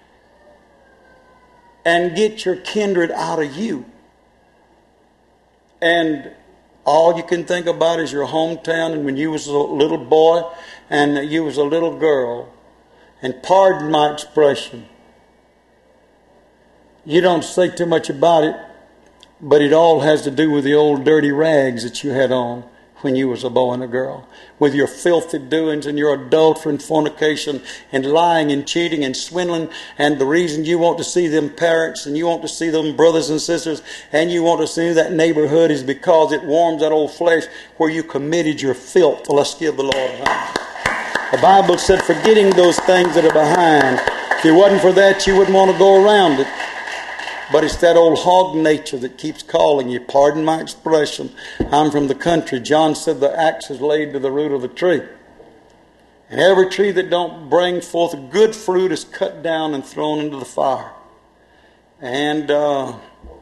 And get your kindred out of you. And all you can think about is your hometown and when you was a little boy and you was a little girl. And pardon my expression, you don't say too much about it, but it all has to do with the old dirty rags that you had on when you was a boy and a girl. With your filthy doings and your adultery and fornication and lying and cheating and swindling. And the reason you want to see them parents and you want to see them brothers and sisters and you want to see that neighborhood is because it warms that old flesh where you committed your filth. Well, let's give the Lord a hand. The Bible said, forgetting those things that are behind. If it wasn't for that, you wouldn't want to go around it. But it's that old hog nature that keeps calling you. Pardon my expression. I'm from the country. John said the axe is laid to the root of the tree. And every tree that don't bring forth good fruit is cut down and thrown into the fire. And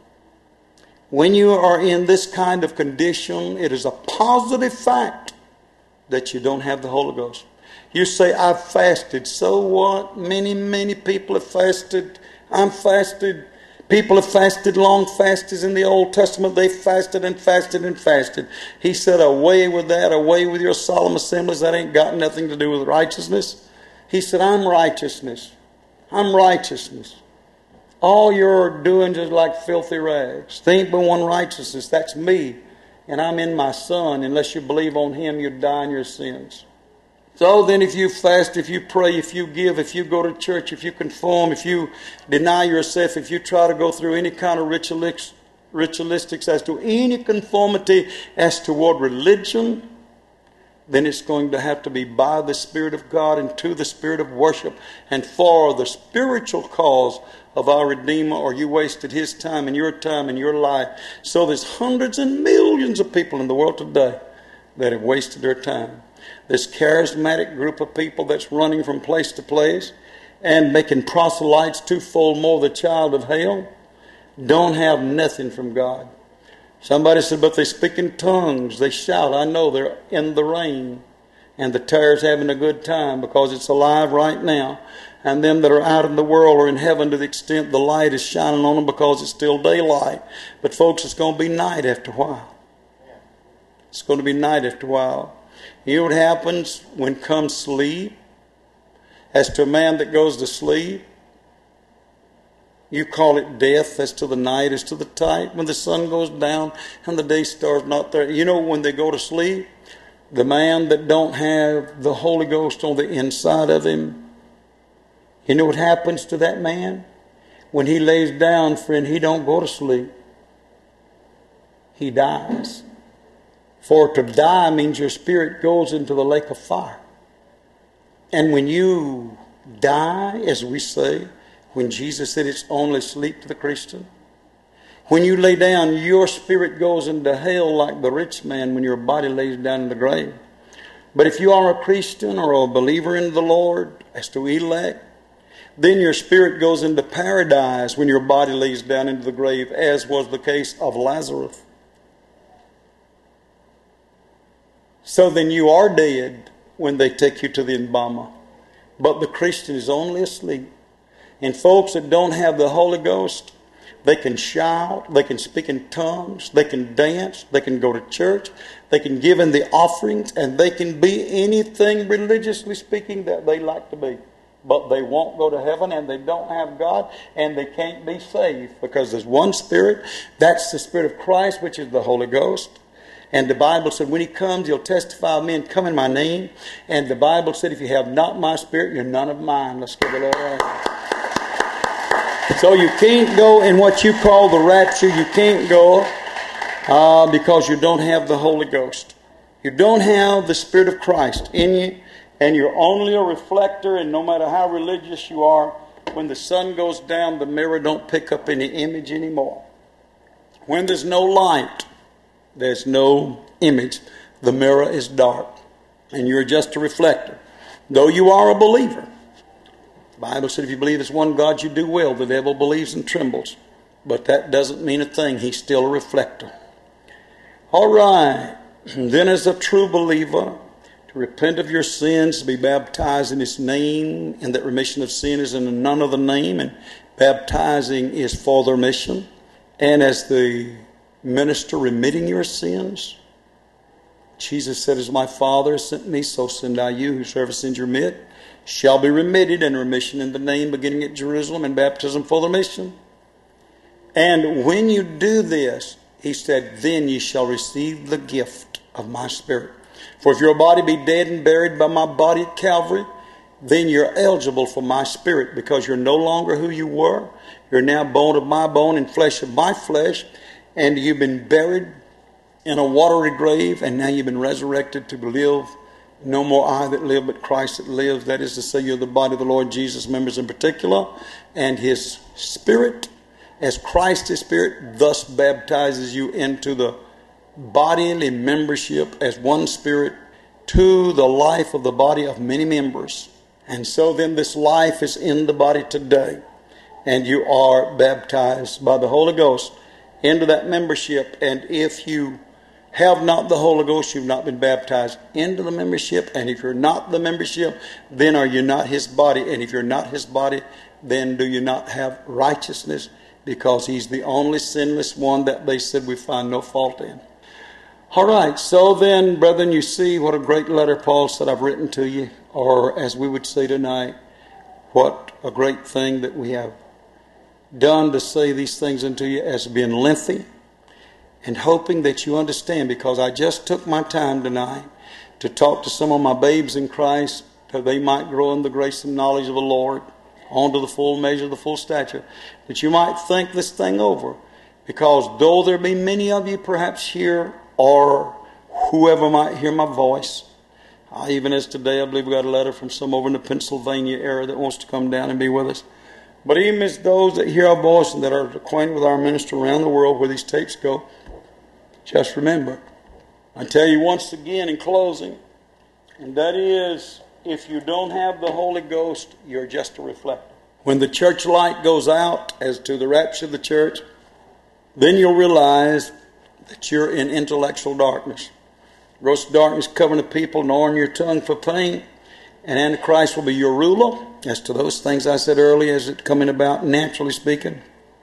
when you are in this kind of condition, it is a positive fact that you don't have the Holy Ghost. You say, I've fasted. So what? Many people have fasted. I'm fasted. People have fasted long fasts in the Old Testament. They fasted and fasted and fasted. He said, away with that, away with your solemn assemblies. That ain't got nothing to do with righteousness. He said, I'm righteousness. I'm righteousness. All you're doing is like filthy rags. There ain't but one righteousness. That's me. And I'm in my Son. Unless you believe on Him, you die in your sins. So then if you fast, if you pray, if you give, if you go to church, if you conform, if you deny yourself, if you try to go through any kind of ritualistics as to any conformity as toward religion, then it's going to have to be by the Spirit of God and to the Spirit of worship and for the spiritual cause of our Redeemer, or you wasted His time and your life. So there's hundreds and millions of people in the world today that have wasted their time. This charismatic group of people that's running from place to place and making proselytes twofold more the child of hell don't have nothing from God. Somebody said, but they speak in tongues, they shout. I know they're in the rain and the tare's having a good time because it's alive right now. And them that are out in the world are in heaven to the extent the light is shining on them because it's still daylight. But folks, it's going to be night after a while. It's going to be night after a while. You know what happens when comes sleep? As to a man that goes to sleep, you call it death as to the night, as to the tide. When the sun goes down and the day star's not there. You know when they go to sleep, the man that don't have the Holy Ghost on the inside of him, you know what happens to that man? When he lays down, friend, he don't go to sleep. He dies. For to die means your spirit goes into the lake of fire. And when you die, as we say, when Jesus said it's only sleep to the Christian, when you lay down, your spirit goes into hell like the rich man when your body lays down in the grave. But if you are a Christian or a believer in the Lord, as to elect, then your spirit goes into paradise when your body lays down into the grave, as was the case of Lazarus. So then you are dead when they take you to the embalmer. But the Christian is only asleep. And folks that don't have the Holy Ghost, they can shout, they can speak in tongues, they can dance, they can go to church, they can give in the offerings, and they can be anything religiously speaking that they like to be. But they won't go to heaven, and they don't have God, and they can't be saved because there's one Spirit. That's the Spirit of Christ, which is the Holy Ghost. And the Bible said, when He comes, He'll testify of men, come in my name. And the Bible said, if you have not my Spirit, you're none of mine. Let's give the Lord a hand. So you can't go in what you call the rapture. You can't go because you don't have the Holy Ghost. You don't have the Spirit of Christ in you. And you're only a reflector. And no matter how religious you are, when the sun goes down, the mirror don't pick up any image anymore. When there's no light, there's no image. The mirror is dark. And you're just a reflector. Though you are a believer. The Bible said if you believe there's one God, you do well. The devil believes and trembles. But that doesn't mean a thing. He's still a reflector. All right. Then as a true believer, to repent of your sins, to be baptized in His name, and that remission of sin is in none other name. And baptizing is for the remission. And as the minister remitting your sins, Jesus said, as my Father has sent me, so send I you. Whosoever sins you remit shall be remitted, and remission in the name beginning at Jerusalem, and baptism for the remission. And when you do this, He said, then ye shall receive the gift of my Spirit. For if your body be dead and buried by my body at Calvary, then you're eligible for my Spirit, because you're no longer who you were. You're now bone of my bone and flesh of my flesh. And you've been buried in a watery grave, and now you've been resurrected to live. No more I that live, but Christ that lives. That is to say, you're the body of the Lord Jesus, members in particular, and His Spirit. as Christ His Spirit thus baptizes you into the bodily membership as one Spirit to the life of the body of many members. And so then this life is in the body today, and you are baptized by the Holy Ghost into that membership. And if you have not the Holy Ghost, you've not been baptized into the membership. And if you're not the membership, then are you not His body? And if you're not His body, then do you not have righteousness? Because He's the only sinless one that they said we find no fault in. All right, so then, brethren, you see what a great letter Paul said I've written to you. Or as we would say tonight, what a great thing that we have done to say these things unto you as being lengthy, and hoping that you understand, because I just took my time tonight to talk to some of my babes in Christ, that they might grow in the grace and knowledge of the Lord, on to the full measure of the full stature, that you might think this thing over. Because though there be many of you perhaps here, or whoever might hear my voice, even as today I believe we got a letter from some over in the Pennsylvania area that wants to come down and be with us. But even as those that hear our voice and that are acquainted with our ministry around the world where these tapes go, just remember, I tell you once again in closing, and that is, if you don't have the Holy Ghost, you're just a reflector. When the church light goes out as to the rapture of the church, then you'll realize that you're in intellectual darkness. Gross darkness covering the people, gnawing your tongue for pain. And Antichrist will be your ruler. As to those things I said earlier, as it coming about, naturally speaking.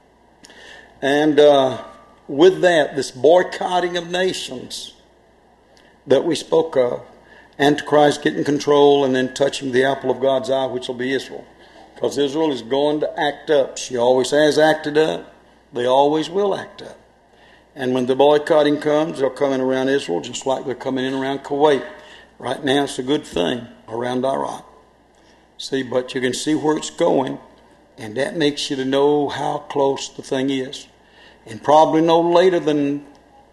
And with that, this boycotting of nations that we spoke of, Antichrist getting control and then touching the apple of God's eye, which will be Israel. Because Israel is going to act up. She always has acted up. They always will act up. And when the boycotting comes, they'll come in around Israel just like they're coming in around Kuwait. Right now it's a good thing around Iraq. See, but you can see where it's going, and that makes you to know how close the thing is. And probably no later than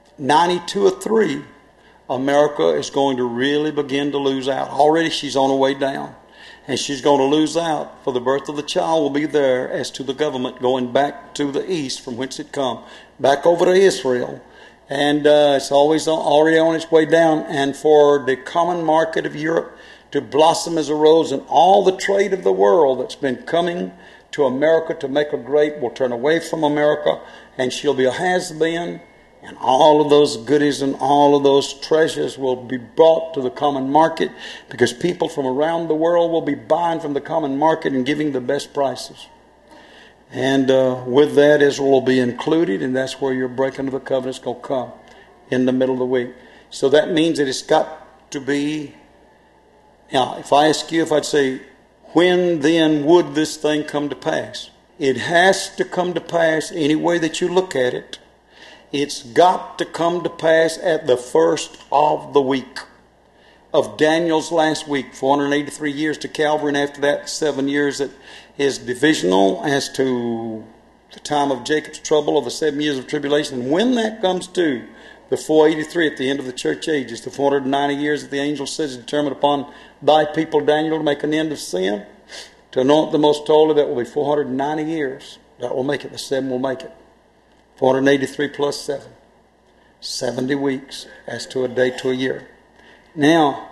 92 or 3, America is going to really begin to lose out. Already she's on her way down. And she's going to lose out, for the birth of the child will be there as to the government going back to the east from whence it come, back over to Israel. And it's always already on its way down. And for the common market of Europe to blossom as a rose, and all the trade of the world that's been coming to America to make her great will turn away from America, and she'll be a has-been. And all of those goodies and all of those treasures will be brought to the common market, because people from around the world will be buying from the common market and giving the best prices. And with that, Israel will be included, and that's where your breaking of the covenant is going to come, in the middle of the week. So that means that it's got to be... Now, if I ask you, if I'd say, when then would this thing come to pass? It has to come to pass any way that you look at it. It's got to come to pass at the first of the week of Daniel's last week, 483 years to Calvary, and after that 7 years that is divisional as to the time of Jacob's trouble, or the 7 years of tribulation. And when that comes to the 483 at the end of the church ages, the 490 years that the angel says determined upon thy people Daniel to make an end of sin, to anoint the most holy, that will be 490 years. That will make it. The 7 will make it. 483 plus 7. 70 weeks as to a day to a year. Now,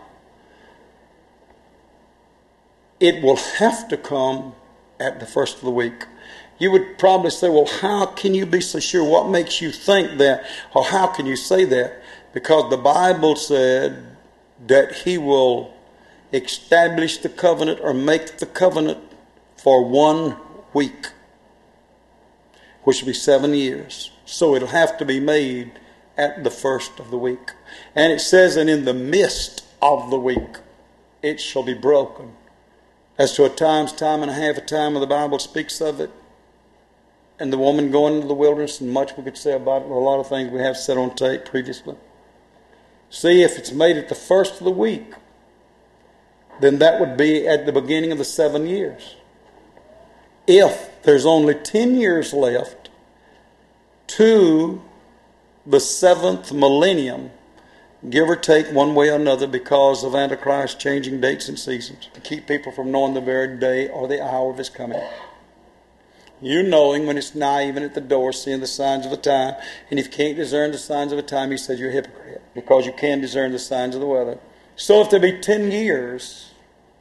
it will have to come at the first of the week. You would probably say, well, how can you be so sure? What makes you think that? Or how can you say that? Because the Bible said that He will establish the covenant or make the covenant for 1 week, which will be 7 years. So it'll have to be made at the first of the week. And it says, and in the midst of the week, it shall be broken. As to a time and a half a time, the Bible speaks of it. And the woman going into the wilderness, and much we could say about it, a lot of things we have said on tape previously. See, if it's made at the first of the week, then that would be at the beginning of the 7 years. If there's only 10 years left to the 7th millennium, give or take one way or another, because of Antichrist changing dates and seasons to keep people from knowing the very day or the hour of His coming. You knowing when it's nigh, even at the door, seeing the signs of the time. And if you can't discern the signs of the time, he says you're a hypocrite, because you can discern the signs of the weather. So if there be 10 years,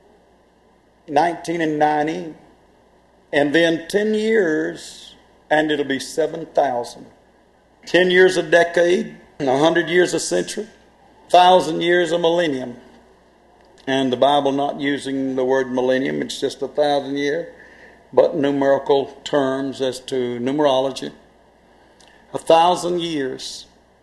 19 and 90, and then 10 years, and it'll be 7,000. 10 years a decade, 100 years a century, 1,000 years a millennium. And the Bible not using the word millennium, it's just 1,000 years, but numerical terms as to numerology. 1,000 years.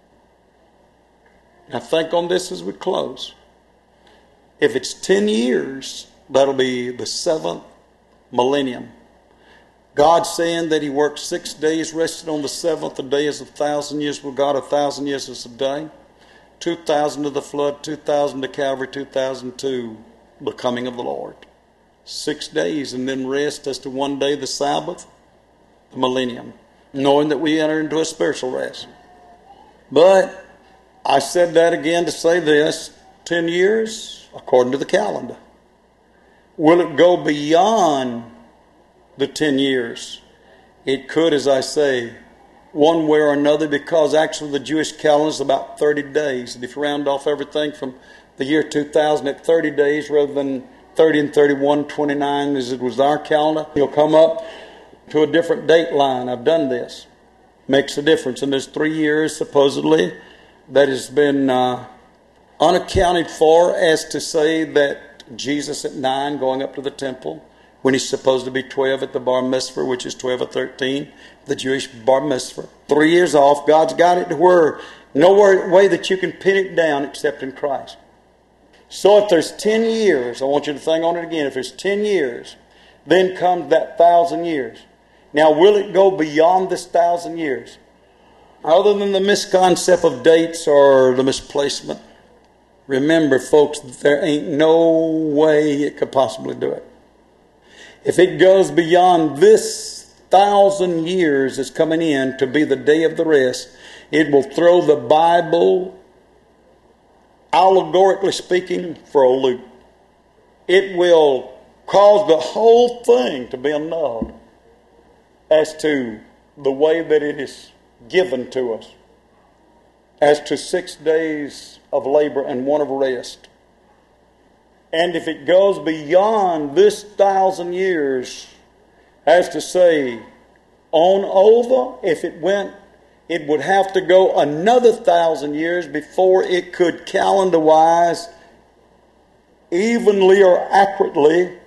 Now think on this as we close. If it's 10 years, that'll be the 7th millennium. God saying that he worked 6 days, rested on the 7th. A day is 1,000 years with God. 1,000 years is a day. 2,000 to the flood, 2,000 to Calvary, 2,000 to the coming of the Lord. 6 days, and then rest as to one day, the Sabbath, the millennium. Knowing that we enter into a spiritual rest. But I said that again to say this, 10 years according to the calendar. Will it go beyond the 10 years? It could, as I say, one way or another, because actually the Jewish calendar is about 30 days. And if you round off everything from the year 2000 at 30 days rather than 30 and 31, 29 as it was our calendar, you'll come up to a different date line. I've done this. Makes a difference. And there's 3 years supposedly that has been unaccounted for, as to say that Jesus at 9 going up to the temple, when he's supposed to be 12 at the bar mitzvah, which is 12 or 13, the Jewish bar mitzvah. 3 years off. God's got it to where no way that you can pin it down except in Christ. So if there's 10 years, I want you to think on it again. If there's 10 years, then comes that 1,000 years. Now, will it go beyond this 1,000 years? Other than the misconcept of dates or the misplacement, remember, folks, there ain't no way it could possibly do it. If it goes beyond this 1,000 years that's coming in to be the day of the rest, it will throw the Bible, allegorically speaking, for a loop. It will cause the whole thing to be annulled as to the way that it is given to us, as to 6 days of labor and one of rest. And if it goes beyond this 1,000 years, as to say, on over, if it went, it would have to go another 1,000 years before it could calendar-wise, evenly or accurately,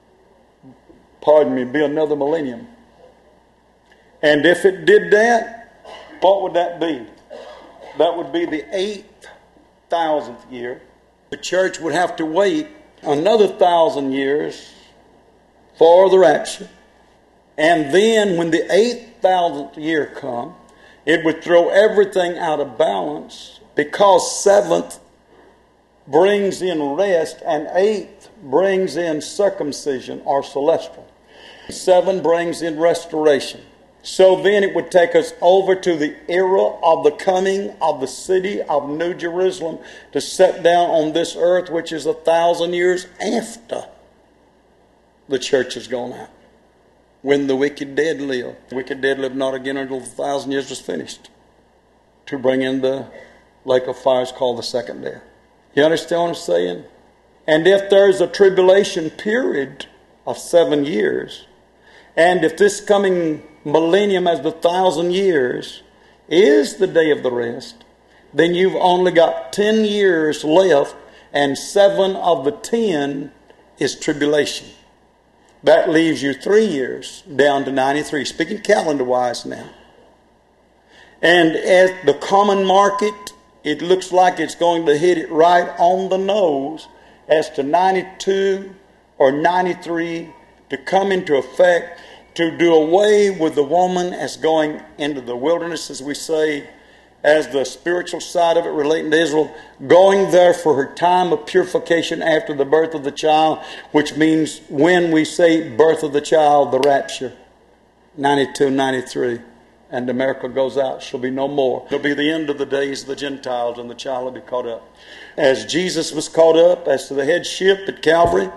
be another millennium. And if it did that, what would that be? That would be the 8,000th year. The church would have to wait another 1,000 years for the rapture. And then when the 8,000th year comes, it would throw everything out of balance, because 7th brings in rest and 8th brings in circumcision or celestial. 7 brings in restoration. So then it would take us over to the era of the coming of the city of New Jerusalem to set down on this earth, which is 1,000 years after the church has gone out. When the wicked dead live. The wicked dead live not again until the 1,000 years was finished, to bring in the lake of fires called the second death. You understand what I'm saying? And if there's a tribulation period of 7 years, and if this coming millennium as the 1,000 years is the day of the rest, then you've only got 10 years left, and 7 of the 10 is tribulation. That leaves you 3 years down to 93, speaking calendar-wise now. And at the common market, it looks like it's going to hit it right on the nose as to 92 or 93 to come into effect, to do away with the woman as going into the wilderness, as we say, as the spiritual side of it relating to Israel, going there for her time of purification after the birth of the child, which means when we say birth of the child, the rapture, 92, 93, and the miracle goes out, shall be no more. It'll be the end of the days of the Gentiles, and the child will be caught up. As Jesus was caught up as to the headship at Calvary,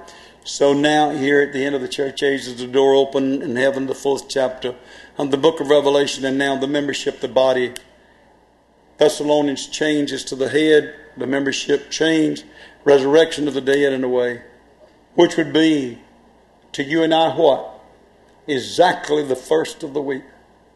So now here at the end of the church age is the door open in heaven, the 4th chapter of the book of Revelation, and now the membership, the body. Thessalonians changes to the head, the membership change, resurrection of the dead in a way, which would be to you and I what? Exactly the first of the week.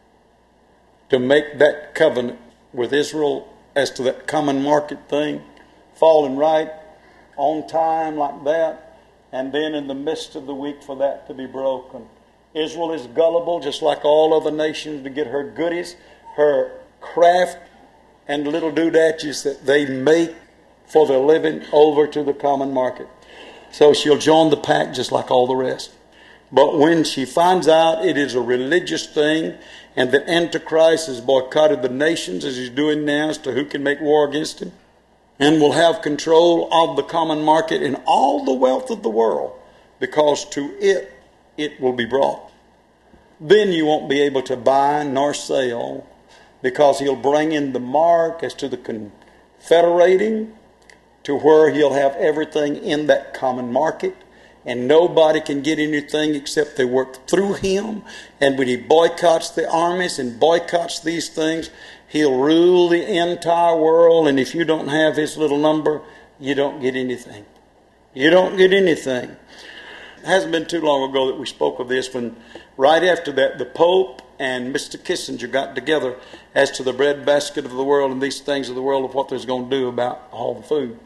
To make that covenant with Israel as to that common market thing, falling right on time like that, and then in the midst of the week for that to be broken. Israel is gullible just like all other nations to get her goodies, her craft and little doodaches that they make for their living over to the common market. So she'll join the pack just like all the rest. But when she finds out it is a religious thing and that Antichrist has boycotted the nations as he's doing now as to who can make war against him, and will have control of the common market and all the wealth of the world, because to it will be brought. Then you won't be able to buy nor sell, because he'll bring in the mark as to the confederating, to where he'll have everything in that common market, and nobody can get anything except they work through him. And when he boycotts the armies and boycotts these things, he'll rule the entire world, and if you don't have his little number, you don't get anything. You don't get anything. It hasn't been too long ago that we spoke of this, when right after that the Pope and Mr. Kissinger got together as to the breadbasket of the world and these things of the world, of what they're going to do about all the food.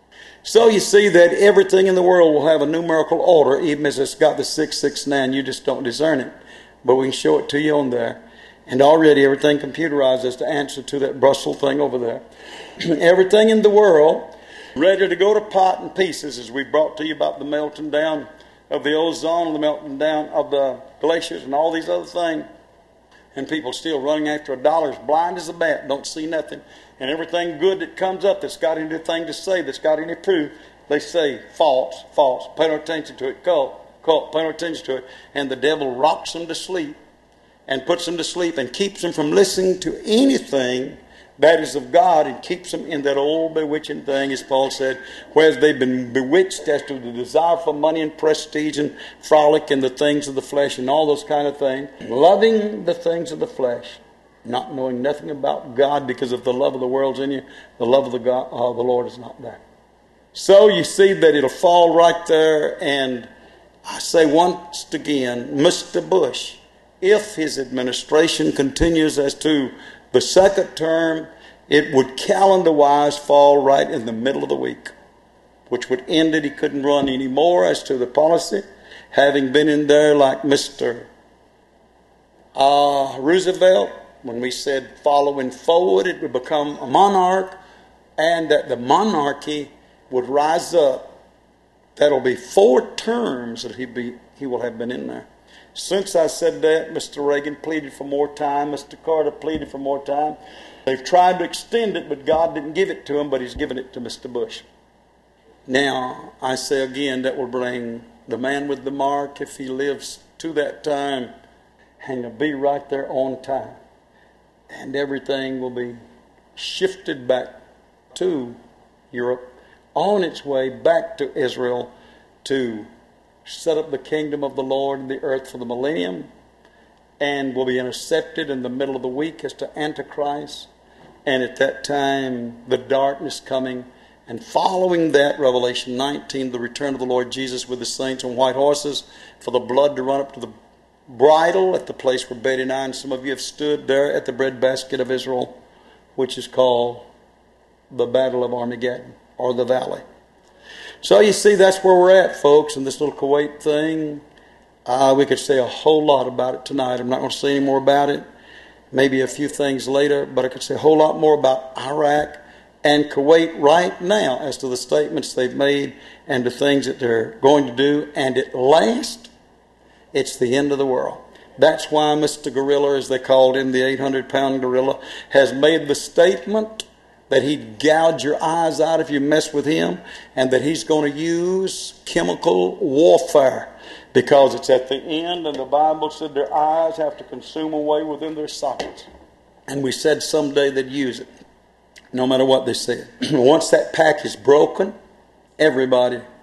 So you see that everything in the world will have a numerical order, even as it's got the 669. You just don't discern it. But we can show it to you on there. And already everything computerized as to answer to that Brussels thing over there. Everything in the world ready to go to pot and pieces, as we brought to you about the melting down of the ozone, the melting down of the glaciers and all these other things. And people still running after a dollar as blind as a bat, don't see nothing. And everything good that comes up that's got anything to say, that's got any proof, they say false, false. Pay no attention to it, cult, pay no attention to it. And the devil rocks them to sleep and puts them to sleep and keeps them from listening to anything that is of God, and keeps them in that old bewitching thing, as Paul said, whereas they've been bewitched as to the desire for money and prestige and frolic and the things of the flesh and all those kind of things, loving the things of the flesh, not knowing nothing about God, because if the love of the world's in you, the love of the Lord is not there. So you see that it'll fall right there. And I say once again, Mr. Bush, if his administration continues as to the second term, it would calendar-wise fall right in the middle of the week, which would end it. He couldn't run anymore as to the policy, having been in there like Mr. Roosevelt, when we said following forward, it would become a monarch, and that the monarchy would rise up. That'll be 4 terms that he will have been in there. Since I said that, Mr. Reagan pleaded for more time. Mr. Carter pleaded for more time. They've tried to extend it, but God didn't give it to him, but he's given it to Mr. Bush. Now, I say again, that will bring the man with the mark, if he lives to that time, and he'll be right there on time. And everything will be shifted back to Europe, on its way back to Israel, to set up the kingdom of the Lord in the earth for the millennium, and will be intercepted in the middle of the week as to Antichrist. And at that time, the darkness coming, and following that, Revelation 19, the return of the Lord Jesus with the saints on white horses, for the blood to run up to the bridle at the place where Betty and I and some of you have stood there at the breadbasket of Israel, which is called the Battle of Armageddon, or the Valley. So you see, that's where we're at, folks, in this little Kuwait thing. We could say a whole lot about it tonight. I'm not going to say any more about it. Maybe a few things later, but I could say a whole lot more about Iraq and Kuwait right now as to the statements they've made and the things that they're going to do. And at last, it's the end of the world. That's why Mr. Gorilla, as they called him, the 800-pound gorilla, has made the statement that he'd gouge your eyes out if you mess with him, and that he's going to use chemical warfare, because it's at the end, and the Bible said their eyes have to consume away within their sockets. And we said someday they'd use it, no matter what they said. Once that pack is broken, everybody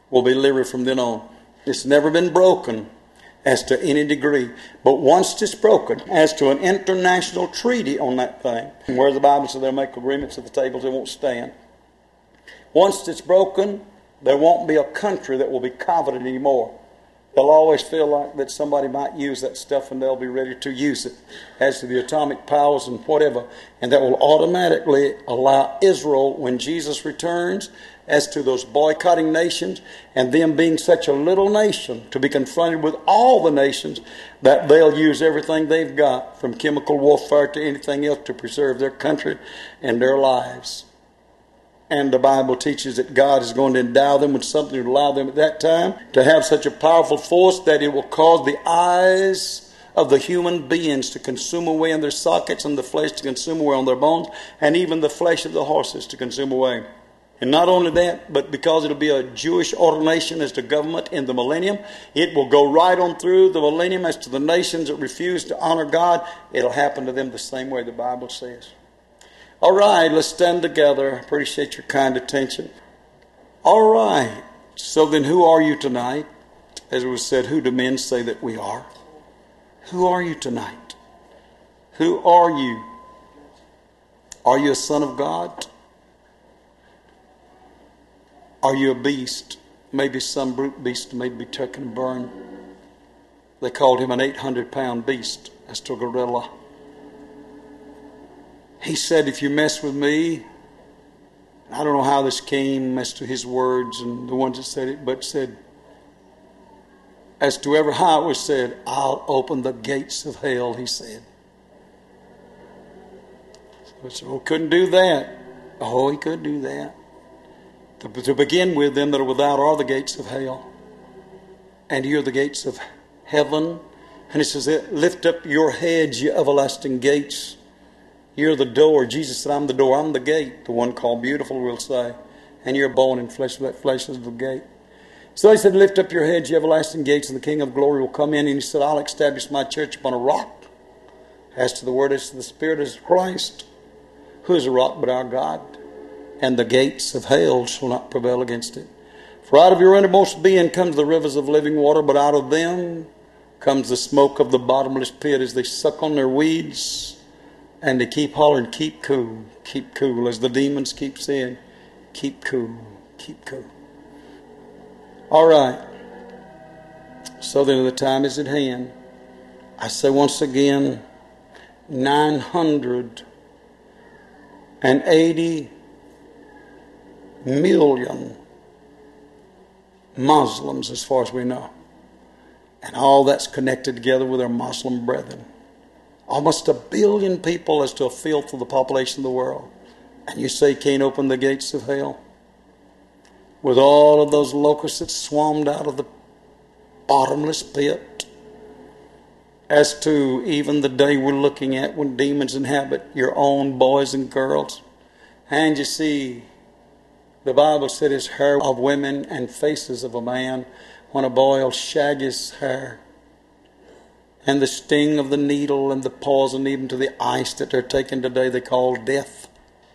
will be liberty from then on. It's never been broken as to any degree. But once it's broken, as to an international treaty on that thing, where the Bible says they'll make agreements at the tables, they won't stand. Once it's broken, there won't be a country that will be coveted anymore. They'll always feel like that somebody might use that stuff and they'll be ready to use it. As to the atomic powers and whatever. And that will automatically allow Israel, when Jesus returns, as to those boycotting nations and them being such a little nation, to be confronted with all the nations, that they'll use everything they've got, from chemical warfare to anything else, to preserve their country and their lives. And the Bible teaches that God is going to endow them with something to allow them at that time to have such a powerful force that it will cause the eyes of the human beings to consume away in their sockets, and the flesh to consume away on their bones, and even the flesh of the horses to consume away. And not only that, but because it'll be a Jewish ordination as to government in the millennium, it will go right on through the millennium as to the nations that refuse to honor God. It'll happen to them the same way the Bible says. All right, let's stand together. I appreciate your kind attention. All right, so then who are you tonight? As it was said, who do men say that we are? Who are you tonight? Who are you? Are you a son of God? Are you a beast? Maybe some brute beast, maybe taken and burned. They called him an 800-pound beast. That's to a gorilla. He said, if you mess with me, I don't know how this came as to his words and the ones that said it, but said, as to ever how it was said, I'll open the gates of hell, he said. So couldn't do that. Oh, he could do that. To begin with, them that are without are the gates of hell. And you're the gates of heaven. And it says, lift up your heads, ye everlasting gates. You're the door. Jesus said, I'm the door, I'm the gate. The one called Beautiful will say. And you're bone and flesh, that flesh is the gate. So he said, lift up your heads, ye everlasting gates, and the King of glory will come in. And he said, I'll establish my church upon a rock. As to the word, as to the Spirit, as Christ. Who is a rock but our God? And the gates of hell shall not prevail against it. For out of your innermost being comes the rivers of living water, but out of them comes the smoke of the bottomless pit, as they suck on their weeds. And they keep hollering, keep cool, as the demons keep saying, keep cool. All right. So then the time is at hand. I say once again, 980 million Muslims, as far as we know. And all that's connected together with our Muslim brethren. Almost 1 billion people as to a fifth of the population of the world. And you say can't open the gates of hell? With all of those locusts that swarmed out of the bottomless pit. As to even the day we're looking at when demons inhabit your own boys and girls. And you see, the Bible said his hair of women and faces of a man, when a boy will shag his hair. And the sting of the needle and the poison, even to the ice that they're taking today, they call death.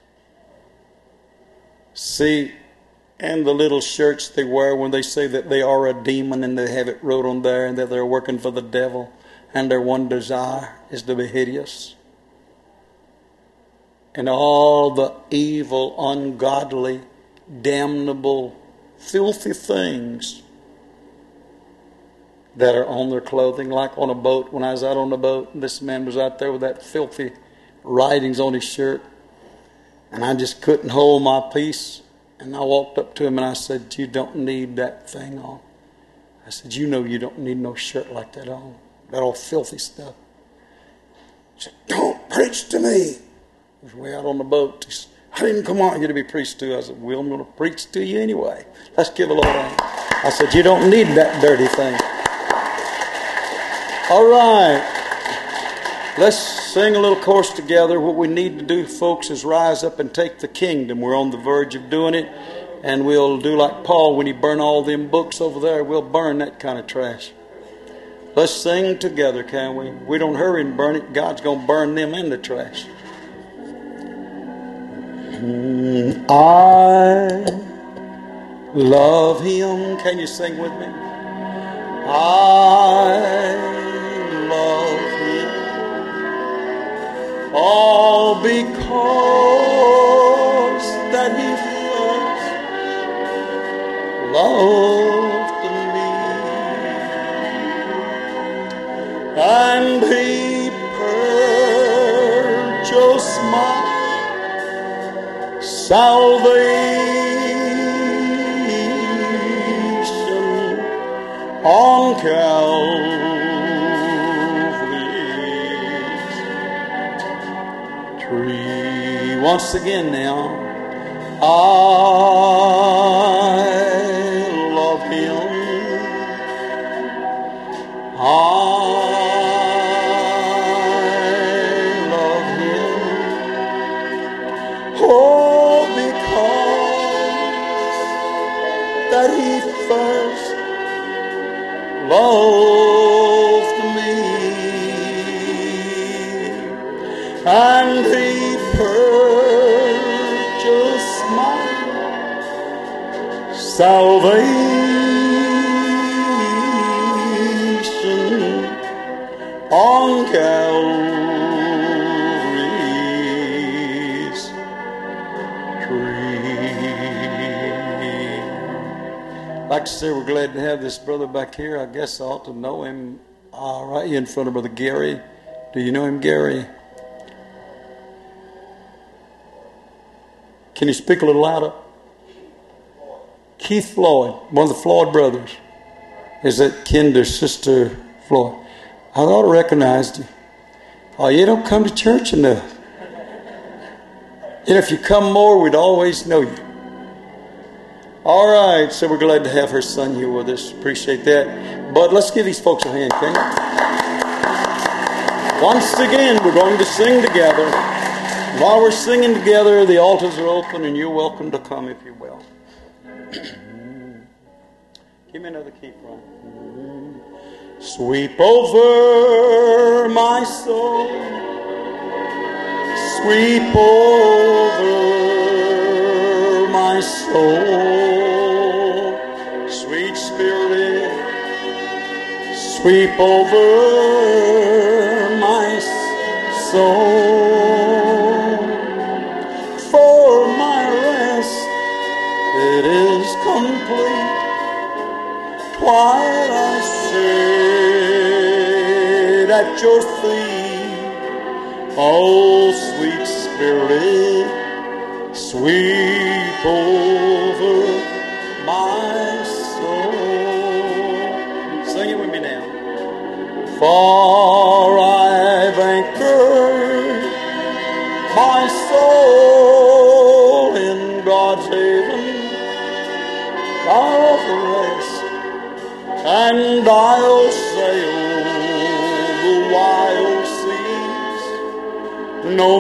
See, and the little shirts they wear when they say that they are a demon, and they have it wrote on there, and that they're working for the devil, and their one desire is to be hideous. And all the evil, ungodly, damnable, filthy things that are on their clothing, like on a boat. When I was out on the boat, this man was out there with that filthy writings on his shirt, and I just couldn't hold my peace. And I walked up to him and I said, you don't need that thing on. I said, you know you don't need no shirt like that on, that old filthy stuff. He said, don't preach to me. He was way out on the boat. He said, I didn't come out here to be preached to. I said, well, I'm going to preach to you anyway. Let's give a Lord a hand. I said, you don't need that dirty thing. All right. Let's sing a little chorus together. What we need to do, folks, is rise up and take the kingdom. We're on the verge of doing it. And we'll do like Paul when he burned all them books over there. We'll burn that kind of trash. Let's sing together, can we? We don't hurry and burn it. God's going to burn them in the trash. I love Him. Can you sing with me? I love Him. All because that He first loved me, and He purchased my salvation on Calvary's tree. Once again now, I love Him. I love Him. Oh, because that He first loved me, and He purchased my salvation on Calvary's tree. I'd like to say we're glad to have this brother back here. I guess I ought to know him. Right here in front of Brother Gary. Do you know him, Gary? Can you speak a little louder? Keith Floyd, one of the Floyd brothers. Is that kin to Sister Floyd? I thought I recognized you. Oh, you don't come to church enough. And if you come more, we'd always know you. All right, so we're glad to have her son here with us. Appreciate that. But let's give these folks a hand, can you? Once again, we're going to sing together. While we're singing together, the altars are open, and you're welcome to come if you will. Give me another key, Brian. Sweep over my soul. Sweep over my soul. Sweet Spirit, sweep over my soul. For my rest, it is complete. While I sit at your feet, oh sweet Spirit, sweep over my soul. Sing it with me now. For I've anchored my soul in God's haven of rest, and I'll sail the wild seas no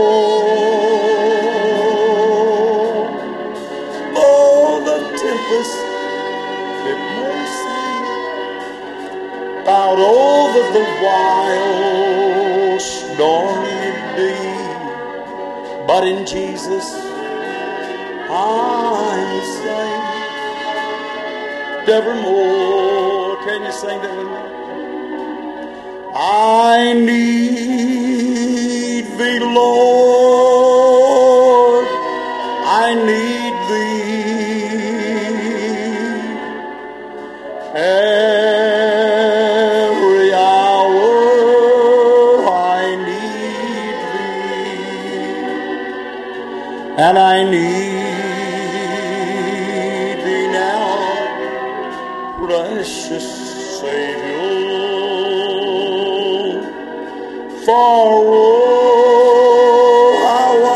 more. Oh, the tempest, it may sweep out over the wild stormy deep, but in Jesus I'm safe evermore. Can you sing that with me? I need thee, Lord. I need thee. Every hour I need thee. And I need precious Savior, for oh, how I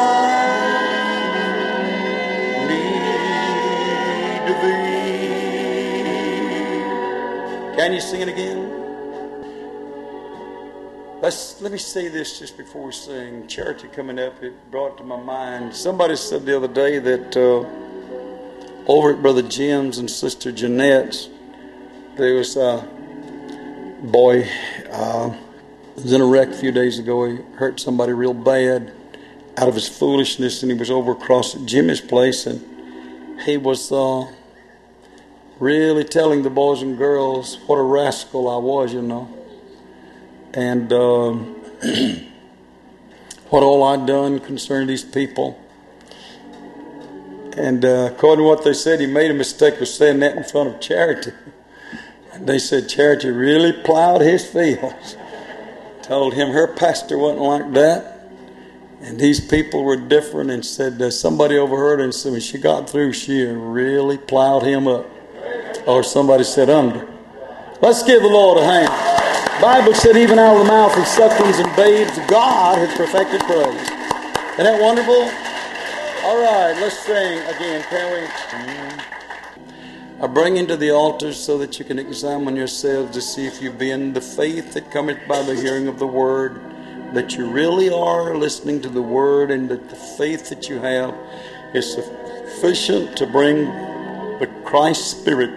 need thee. Can you sing it again? Let me say this just before we sing. Charity coming up, it brought to my mind. Somebody said the other day that over at Brother Jim's and Sister Jeanette's, there was a boy was in a wreck a few days ago. He hurt somebody real bad out of his foolishness, and he was over across at Jimmy's place, and he was really telling the boys and girls what a rascal I was, and what all I'd done concerning these people. And according to what they said, he made a mistake of saying that in front of Charity. And they said Charity really plowed his fields. Told him her pastor wasn't like that. And these people were different, and said somebody overheard her and said when she got through, she really plowed him up. Or somebody said under. Let's give the Lord a hand. The Bible said even out of the mouth of sucklings and babes, God has perfected praise. Isn't that wonderful? All right, let's sing again, can we? I bring into the altar so that you can examine yourselves to see if you be in the faith that cometh by the hearing of the word, that you really are listening to the word, and that the faith that you have is sufficient to bring the Christ Spirit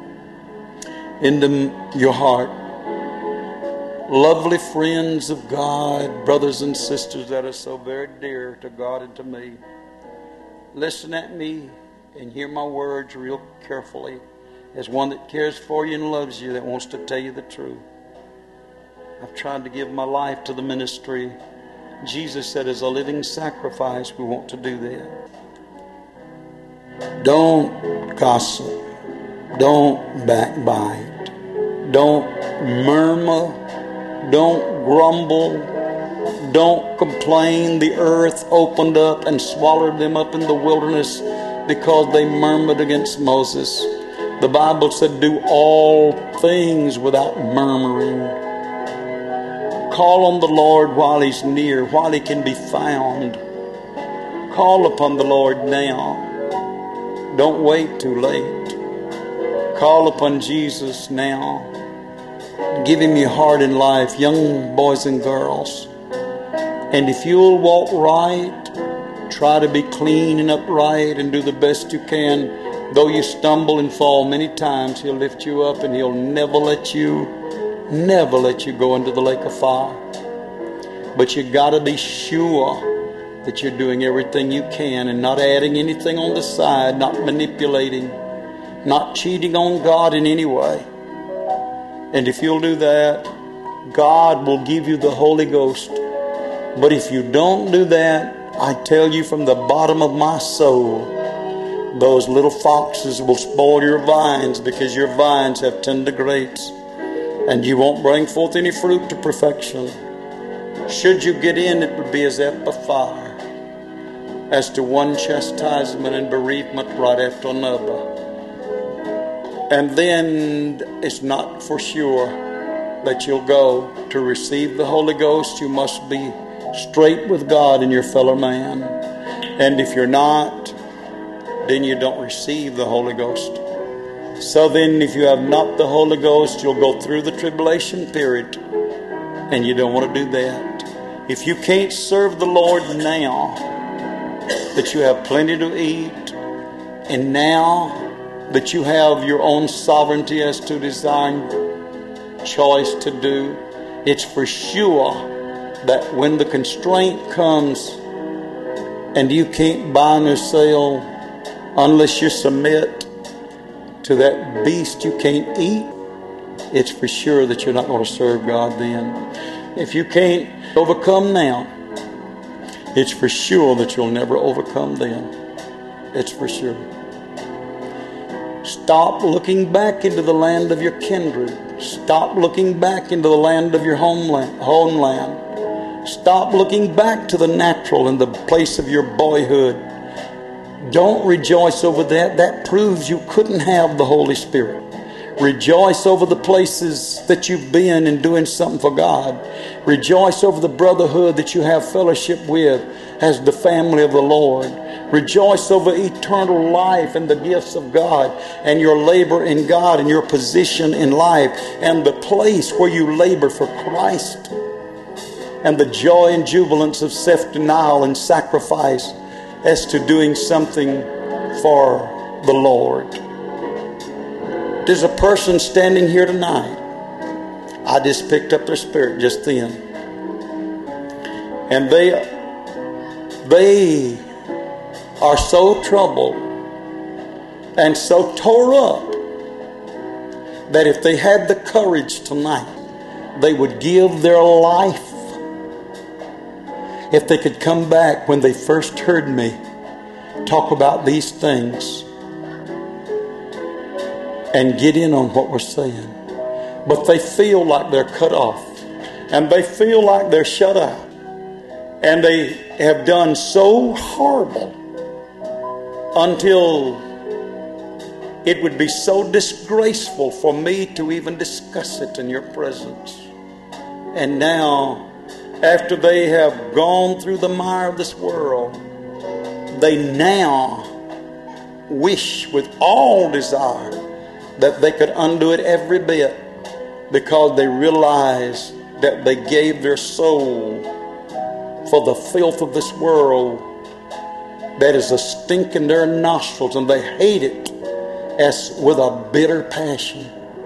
into your heart. Lovely friends of God, brothers and sisters that are so very dear to God and to me, listen at me and hear my words real carefully, as one that cares for you and loves you, that wants to tell you the truth. I've tried to give my life to the ministry. Jesus said as a living sacrifice, we want to do that. Don't gossip. Don't backbite. Don't murmur. Don't grumble. Don't complain. The earth opened up and swallowed them up in the wilderness because they murmured against Moses. The Bible said, do all things without murmuring. Call on the Lord while He's near, while He can be found. Call upon the Lord now. Don't wait too late. Call upon Jesus now. Give Him your heart and life, young boys and girls. And if you'll walk right, try to be clean and upright and do the best you can. Though you stumble and fall many times, He'll lift you up, and He'll never let you go into the lake of fire. But you got to be sure that you're doing everything you can and not adding anything on the side, not manipulating, not cheating on God in any way. And if you'll do that, God will give you the Holy Ghost. But if you don't do that, I tell you from the bottom of my soul, those little foxes will spoil your vines, because your vines have tender grapes, and you won't bring forth any fruit to perfection. Should you get in, it would be as at the fire, as to one chastisement and bereavement right after another. And then it's not for sure that you'll go to receive the Holy Ghost. You must be straight with God and your fellow man. And if you're not, then you don't receive the Holy Ghost. So then if you have not the Holy Ghost, you'll go through the tribulation period, and you don't want to do that. If you can't serve the Lord now that you have plenty to eat, and now that you have your own sovereignty as to desiring choice to do, it's for sure that when the constraint comes and you can't buy nor sell unless you submit to that beast you can't eat, it's for sure that you're not going to serve God then. If you can't overcome now, it's for sure that you'll never overcome then. It's for sure. Stop looking back into the land of your kindred. Stop looking back into the land of your homeland. Stop looking back to the natural and the place of your boyhood. Don't rejoice over that. That proves you couldn't have the Holy Spirit. Rejoice over the places that you've been and doing something for God. Rejoice over the brotherhood that you have fellowship with as the family of the Lord. Rejoice over eternal life and the gifts of God and your labor in God and your position in life and the place where you labor for Christ and the joy and jubilance of self-denial and sacrifice as to doing something for the Lord. There's a person standing here tonight. I just picked up their spirit just then. And they are so troubled and so tore up that if they had the courage tonight, they would give their life. If they could come back when they first heard me talk about these things and get in on what we're saying. But they feel like they're cut off, and they feel like they're shut out, and they have done so horrible until it would be so disgraceful for me to even discuss it in your presence. And now, after they have gone through the mire of this world, they now wish with all desire that they could undo it every bit, because they realize that they gave their soul for the filth of this world that is a stink in their nostrils, and they hate it as with a bitter passion.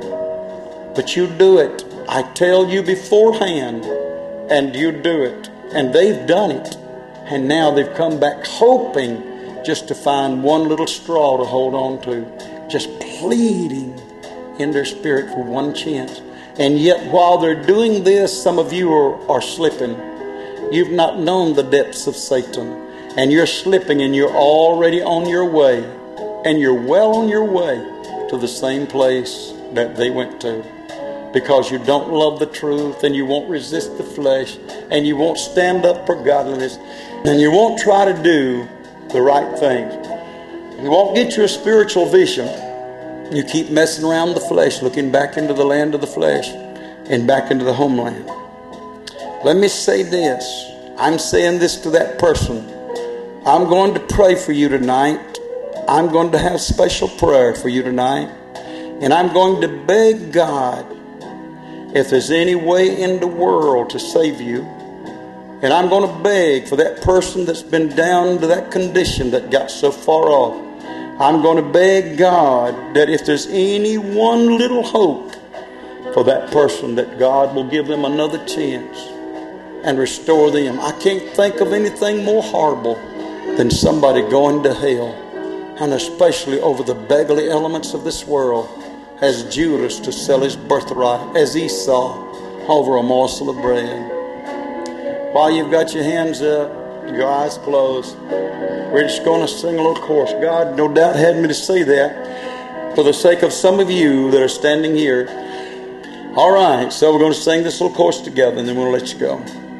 But you do it. I tell you beforehand, and you do it. And they've done it. And now they've come back hoping just to find one little straw to hold on to, just pleading in their spirit for one chance. And yet while they're doing this, some of you are slipping. You've not known the depths of Satan, and you're slipping, and you're already on your way, and you're well on your way to the same place that they went to, because you don't love the truth, and you won't resist the flesh, and you won't stand up for godliness, and you won't try to do the right things. You won't get you a spiritual vision. You keep messing around the flesh, looking back into the land of the flesh and back into the homeland. Let me say this. I'm saying this to that person. I'm going to pray for you tonight. I'm going to have special prayer for you tonight. And I'm going to beg God, if there's any way in the world to save you. And I'm going to beg for that person that's been down to that condition that got so far off. I'm going to beg God that if there's any one little hope for that person, that God will give them another chance and restore them. I can't think of anything more horrible than somebody going to hell, and especially over the beggarly elements of this world, as Judas to sell his birthright, as Esau over a morsel of bread. While you've got your hands up, your eyes closed, we're just going to sing a little chorus. God no doubt had me to say that for the sake of some of you that are standing here. All right, so we're going to sing this little chorus together, and then we'll let you go.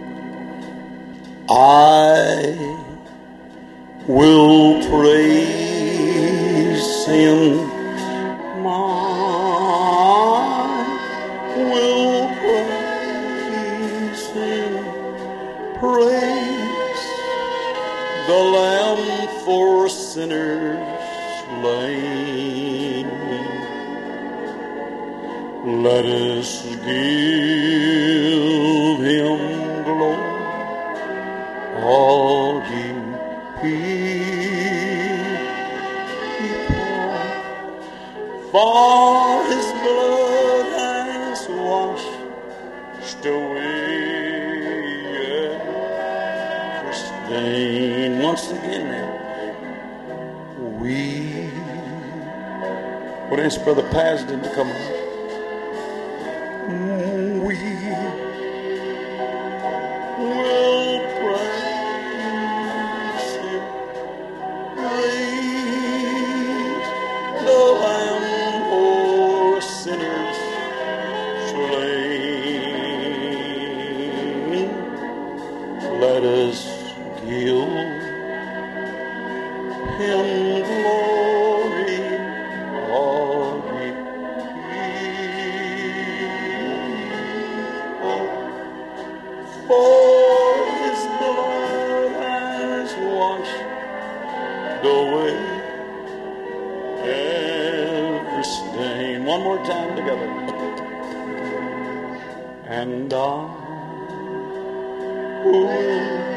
I will praise Him. I will praise Him. Praise the Lamb for sinners slain. Let us give Him glory, all ye people, for His blood has washed away every stain. Once again now, we would ask Brother Pasden to come on. We will praise Him, praise the Lamb for sinners slain. Let us give Him glory, all ye people, for His blood has washed away every stain. One more time together. And I will